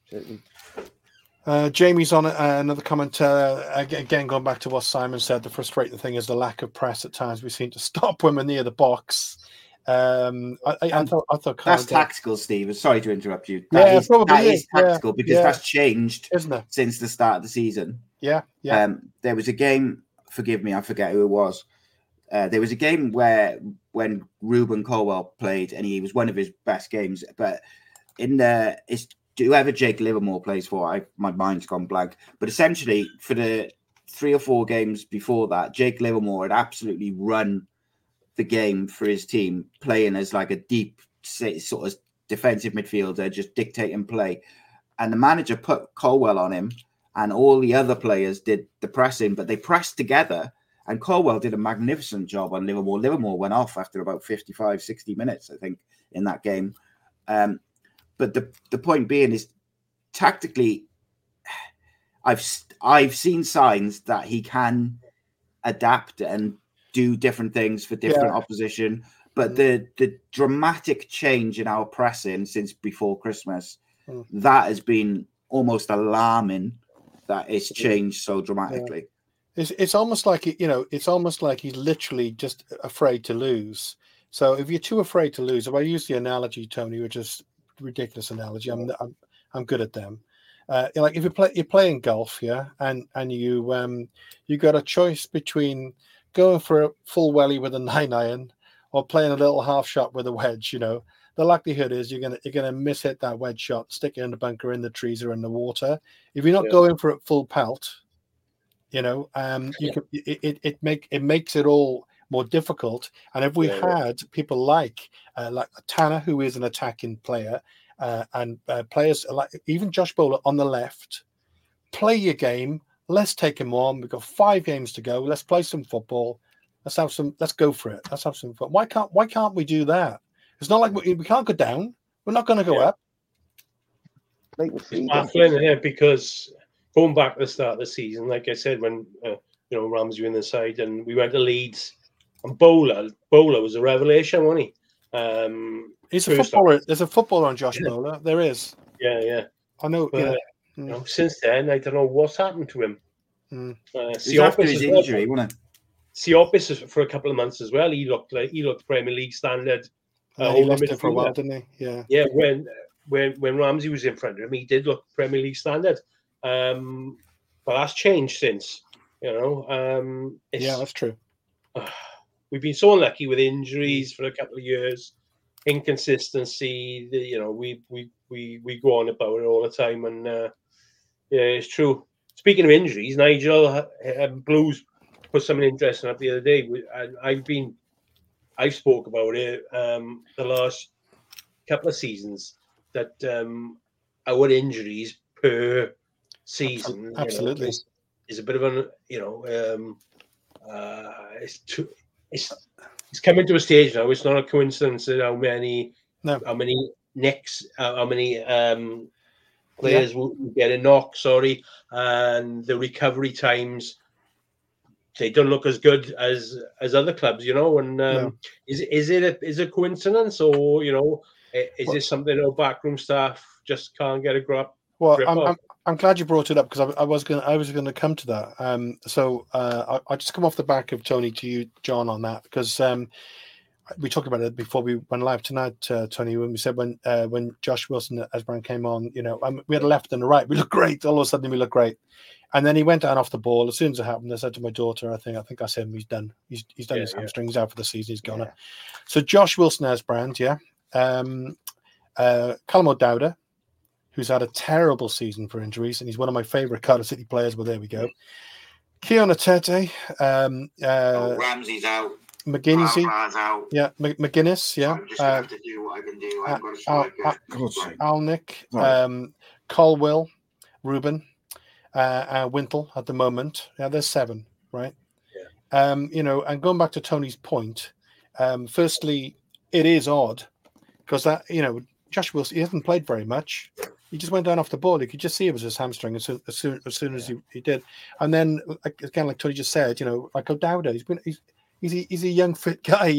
Jamie's on another comment. Again, going back to what Simon said, the frustrating thing is the lack of press at times. We seem to stop when we're near the box. I thought
that's tactical, Steve. Sorry to interrupt you.
That
is tactical because that's changed,
isn't it,
since the start of the season?
Yeah.
There was a game. Forgive me, I forget who it was. There was a game when Ruben Colwell played, and he was one of his best games. But it's whoever Jake Livermore plays for. My mind's gone blank. But essentially, for the 3 or 4 games before that, Jake Livermore had absolutely run the game for his team, playing as like a deep sort of defensive midfielder, just dictating play. And the manager put Colwell on him, and all the other players did the pressing, but they pressed together, and Colwell did a magnificent job on Livermore. Livermore went off after about 55, 60 minutes, I think, in that game. But the point being is, tactically, I've seen signs that he can adapt and do different things for different opposition, but the dramatic change in our pressing since before Christmas, that has been almost alarming. That it's changed so dramatically.
It's almost like he's literally just afraid to lose. So if you're too afraid to lose, if I use the analogy, Tony, which is a ridiculous analogy, I'm good at them. Like if you're playing golf, and you got a choice between going for a full welly with a 9-iron or playing a little half shot with a wedge. The likelihood is you're gonna miss hit that wedge shot, stick it in the bunker, in the trees, or in the water. If you're not going for a full pelt, it makes it all more difficult. And if we had people like Tanner, who is an attacking player, and players like even Josh Bowler on the left, play your game. Let's take him on. We've got 5 games to go. Let's play some football. Let's go for it. Let's have some fun. Why can't we do that? It's not like we can't go down. We're not going to go up.
It's baffling here because going back to the start of the season, like I said, when Ramsey in the side and we went to Leeds, and Bowler was a revelation, wasn't he?
He's a footballer. There's a footballer on Josh Bowler. There is.
Yeah.
I know.
But, since then, I don't know what's happened to him.
After his injury, wasn't it?
Siopis for a couple of months as well. He looked Premier League standard.
He lost it for a while, didn't he? Yeah.
Yeah. When Ramsey was in front of him, he did look Premier League standard. But that's changed since.
That's true.
We've been so unlucky with injuries for a couple of years, inconsistency. We go on about it all the time, and it's true. Speaking of injuries, Nigel Blues put something interesting up the other day. I've spoke about it the last couple of seasons that our injuries per season
absolutely
is a bit of an it's coming to a stage now. It's not a coincidence that how many players will get a knock, and the recovery times, they don't look as good as other clubs, and is it a coincidence, or is this something our backroom staff just can't get a grip?
Well, I'm glad you brought it up because I was going to come to that. So I just come off the back of Tony to you, John, on that because we talked about it before we went live tonight, Tony. When we said when Josh Wilson as Brown came on, we had a left and a right. We looked great. All of a sudden, we looked great, and then he went down off the ball. As soon as it happened, I said to my daughter, I think I said him, he's done. He's done his hamstrings out for the season. He's gone. So Josh Wilson as Brand, Callum O'Dowda. who's had a terrible season for injuries, and he's one of my favourite Cardiff City players. Well, there we go. Keon Atete,
Ramsey's out.
McGinnessy,
out.
Yeah, McGuinness, yeah.
I'm just gonna have to do what I can do. I've got a striker.
Alnick, Colwill, Ruben, Wintle at the moment. Yeah, there's 7, right? Yeah. And going back to Tony's point, firstly, it is odd because that, Josh Wilson, he hasn't played very much. He just went down off the ball. You could just see it was his hamstring as soon as he did. And then, again, like Tony just said, like O'Dowda, he's a young, fit guy,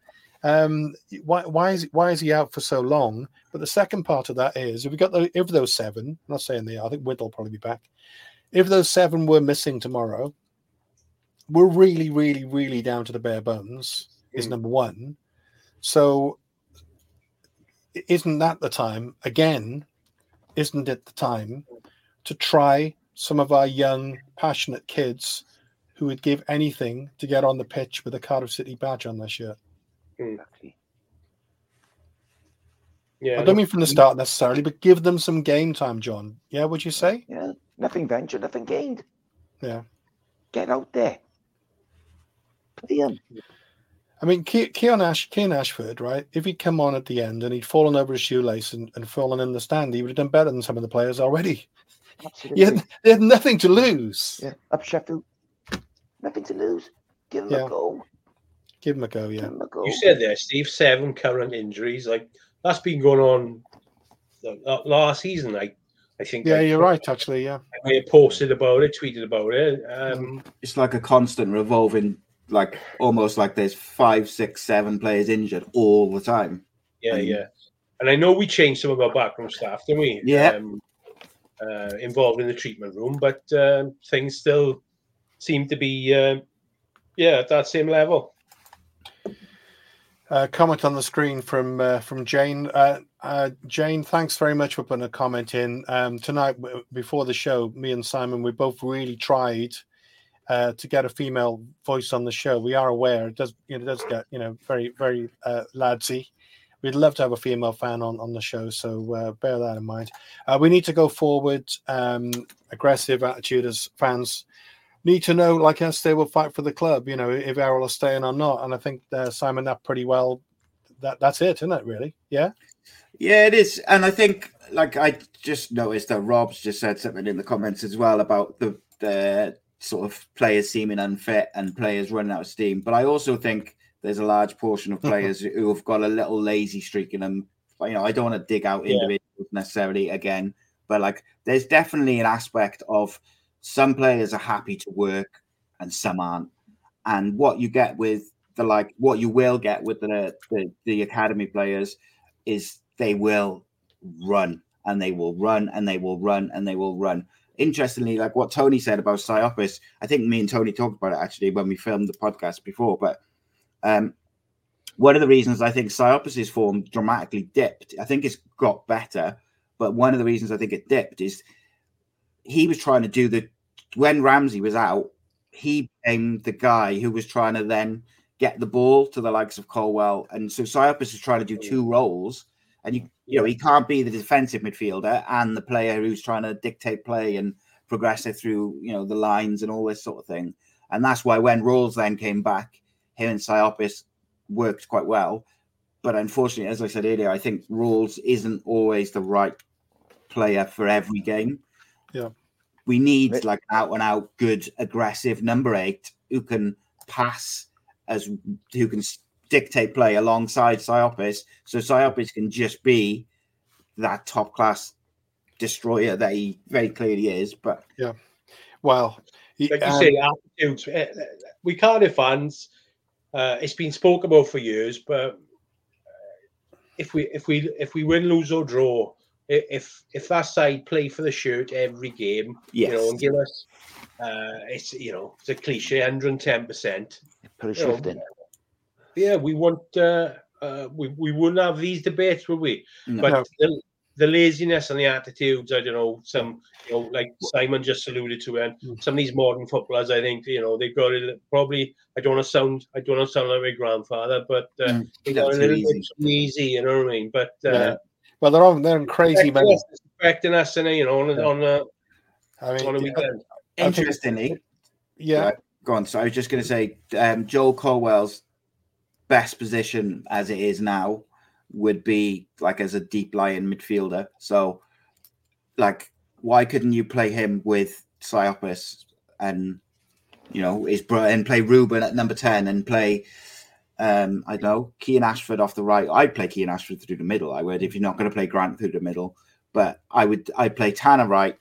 Why is he out for so long? But the second part of that is, if those 7, I'm not saying they are, I think Wintle will probably be back. If those 7 were missing tomorrow, we're really, really, really down to the bare bones, is number 1. So isn't that the time, again, isn't it the time to try some of our young, passionate kids who would give anything to get on the pitch with a Cardiff City badge on their shirt?
Exactly.
Yeah, I don't mean from the start necessarily, but give them some game time, John. Yeah, would you say?
Yeah, nothing ventured, nothing gained.
Yeah.
Get out there. Play him.
I mean, Kean Ashford, right? If he'd come on at the end and he'd fallen over his shoelace and fallen in the stand, he would have done better than some of the players already.
Absolutely.
They had nothing to lose.
Yeah, up Sheffield. Nothing to lose. Give him a go.
Give him a go, yeah.
You said there, Steve, 7 current injuries. Like, that's been going on last season, I think.
Yeah, you're right, actually, yeah.
I posted about it, tweeted about it.
It's like a constant revolving, like almost like there's 5, 6, 7 players injured all the time.
Yeah, yeah. And I know we changed some of our backroom staff, didn't we?
Yeah.
Involved in the treatment room, but things still seem to be, at that same level.
Comment on the screen from Jane. Jane, thanks very much for putting a comment in. Tonight, before the show, me and Simon, we both really tried to get a female voice on the show. We are aware it does get very, very ladsy. We'd love to have a female fan on the show, so bear that in mind. We need to go forward, aggressive attitude as fans. Need to know, like us, they will fight for the club, if Errol is staying or not. And I think Simon, that pretty well, that's it, isn't it, really? Yeah?
Yeah, it is. And I think, like, I just noticed that Rob's just said something in the comments as well about the sort of players seeming unfit and players running out of steam. But I also think there's a large portion of players who have got a little lazy streak in them. But, I don't want to dig out individuals necessarily again, but like, there's definitely an aspect of some players are happy to work and some aren't. And what you get with what you will get with the academy players is they will run and they will run and they will run and they will run. Interestingly, like what Tony said about Siopis, I think me and Tony talked about it actually when we filmed the podcast before, but one of the reasons I think Siopis' form dramatically dipped, I think it's got better, but one of the reasons I think it dipped is he was trying to do when Ramsey was out, he became the guy who was trying to then get the ball to the likes of Colwell. And so Siopis is trying to do 2 roles. And he can't be the defensive midfielder and the player who's trying to dictate play and progress it through, the lines and all this sort of thing. And that's why when Rawls then came back, him and Siopis worked quite well. But unfortunately, as I said earlier, I think Rawls isn't always the right player for every game.
Yeah.
We need like out and out good, aggressive number 8 who can pass, who can dictate play alongside Siopis. So Siopis can just be that top class destroyer that he very clearly is. But
yeah, well,
like you say, attitudes. We Cardiff fans. It's been spoken about for years, but if we win, lose or draw. If that side play for the shirt every game, and give us, it's a cliche, 110%.
Put a shift in.
Yeah, we want. We wouldn't have these debates, would we?
No.
But the laziness and the attitudes, I don't know. Some, like Simon just alluded to, and some of these modern footballers, I think, they've got it. Probably, I don't want to sound like my grandfather, but they got a little bit easy. You know what I mean? But.
Well, they're on crazy men.
affecting us, on a weekend.
Interestingly,
yeah.
Go on. So I was just going to say, Joel Colwell's best position as it is now would be like as a deep lying midfielder. So, like, why couldn't you play him with Siopis and and play Ruben at number 10 and play I don't know, Keane Ashford off the right? I'd play Keane Ashford through the middle. I would, if you're not going to play Grant through the middle. But I'd play Tanner right,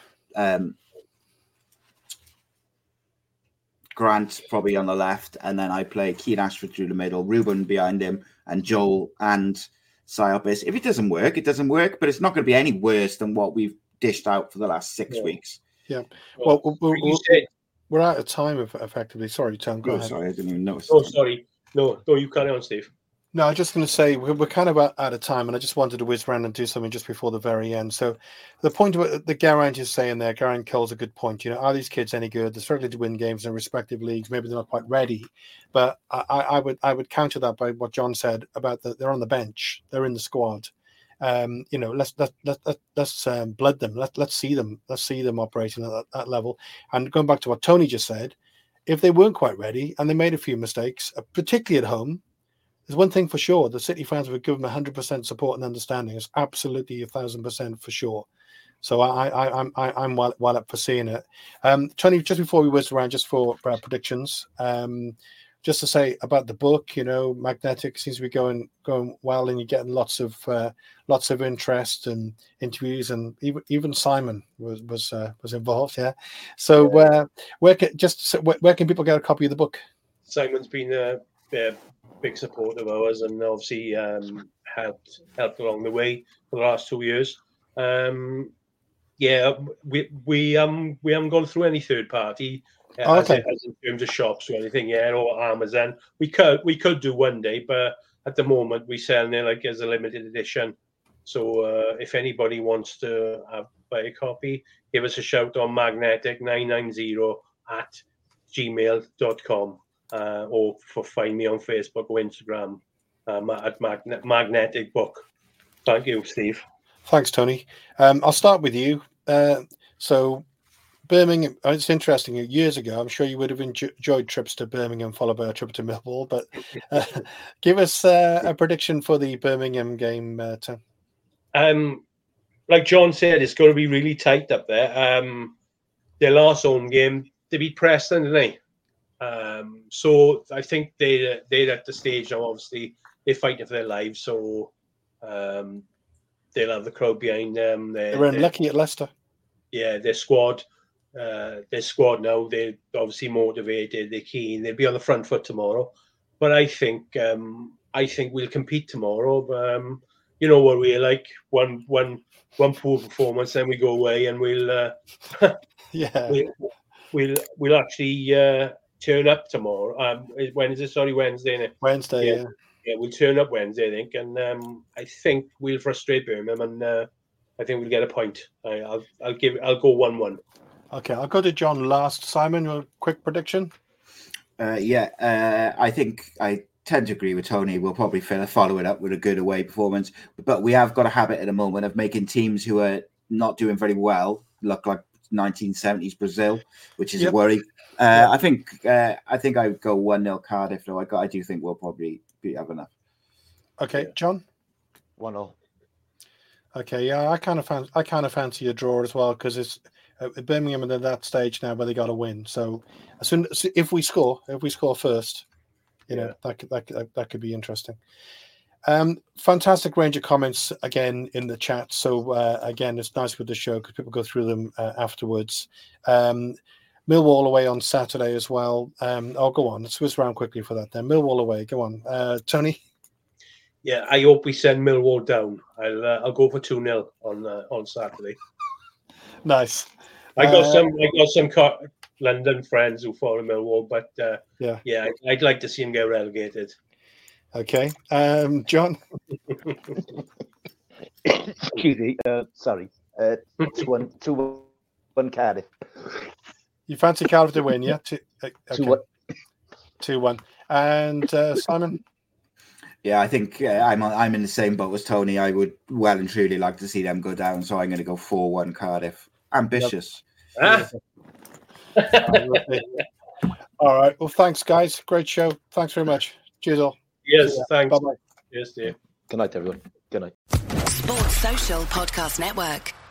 Grant probably on the left, and then I play Keane Ashford through the middle, Ruben behind him, and Joel and Siopis. If it doesn't work, it doesn't work, but it's not going to be any worse than what we've dished out for the last 6 weeks.
Yeah. Well, we're out of time, effectively. Sorry, Tom. Go ahead.
Sorry, I didn't even notice.
Oh, sorry. No, you carry on, Steve.
No, I'm just going to say we're kind of out of time, and I just wanted to whiz around and do something just before the very end. So the point about the Geraint is saying there, Geraint Cole's a good point. Are these kids any good? They're struggling to win games in respective leagues. Maybe they're not quite ready. But I would counter that by what John said about they're on the bench. They're in the squad. Let's blood them. Let's see them. Let's see them operating at that level. And going back to what Tony just said, if they weren't quite ready and they made a few mistakes, particularly at home, there's one thing for sure: the City fans would give them 100% support and understanding. It's absolutely 1,000% for sure. So I'm well up for seeing it. Tony, just before we whiz around, just for predictions, just to say about the book, Magnetic seems to be going well, and you're getting lots of interest and interviews, and even Simon was involved. Yeah. So where can people get a copy of the book?
Simon's been a big supporter of ours, and obviously helped along the way for the last 2 years. We haven't gone through any third party. As in terms of shops or anything, or Amazon. We could do one day, but at the moment we sell them like as a limited edition. So if anybody wants to buy a copy, give us a shout on magnetic990@gmail.com, or find me on Facebook or Instagram at Magnetic Book. Thank you, Steve.
Thanks, Tony. I'll start with you. So Birmingham, it's interesting. Years ago, I'm sure you would have enjoyed trips to Birmingham followed by a trip to Millwall. But give us a prediction for the Birmingham game, Tom.
Like John said, it's going to be really tight up there. Their last home game, they beat Preston, didn't they? So I think they're at the stage now. Obviously, they're fighting for their lives, so they'll have the crowd behind them.
They're unlucky at Leicester.
Yeah, their squad now, they're obviously motivated, they're keen, they'll be on the front foot tomorrow. But I think we'll compete tomorrow. You know what we're like, one poor performance, then we go away and we'll we'll actually turn up tomorrow. When is it? Sorry, Wednesday, isn't it?
Wednesday,
yeah. We'll turn up Wednesday, I think, and I think we'll frustrate Birmingham, and I think we'll get a point. I'll go 1-1.
Okay, I'll go to John last. Simon, your quick prediction?
I think I tend to agree with Tony. We'll probably follow it up with a good away performance. But we have got a habit at the moment of making teams who are not doing very well look like 1970s Brazil, which is a worry. I think I would go 1-0 Cardiff, though. I do think we'll probably have enough.
Okay, John?
1-0.
Okay, yeah, I kind of fancy a draw as well, because it's Birmingham are at that stage now where they got to win. So if we score first, that could be interesting. Fantastic range of comments again in the chat. So again, it's nice with the show because people go through them afterwards. Millwall away on Saturday as well. I'll go on. Let's whiz around quickly for that then. Millwall away. Go on, Tony.
Yeah, I hope we send Millwall down. I'll go for 2-0 on Saturday.
Nice.
I got some London friends who follow Millwall, but I'd like to see him get relegated.
Okay, John.
Excuse me. Sorry. 2-1 Cardiff.
You fancy Cardiff to win, yeah? 2-1. And Simon.
Yeah, I think I'm in the same boat as Tony. I would well and truly like to see them go down, so I'm going to go 4-1 Cardiff. Ambitious.
Yep.
All right. Well, thanks, guys. Great show. Thanks very much. Cheers, all.
Yes, thanks.
Bye-bye.
Cheers, dear.
Good night, everyone. Good night.
Sports Social Podcast Network.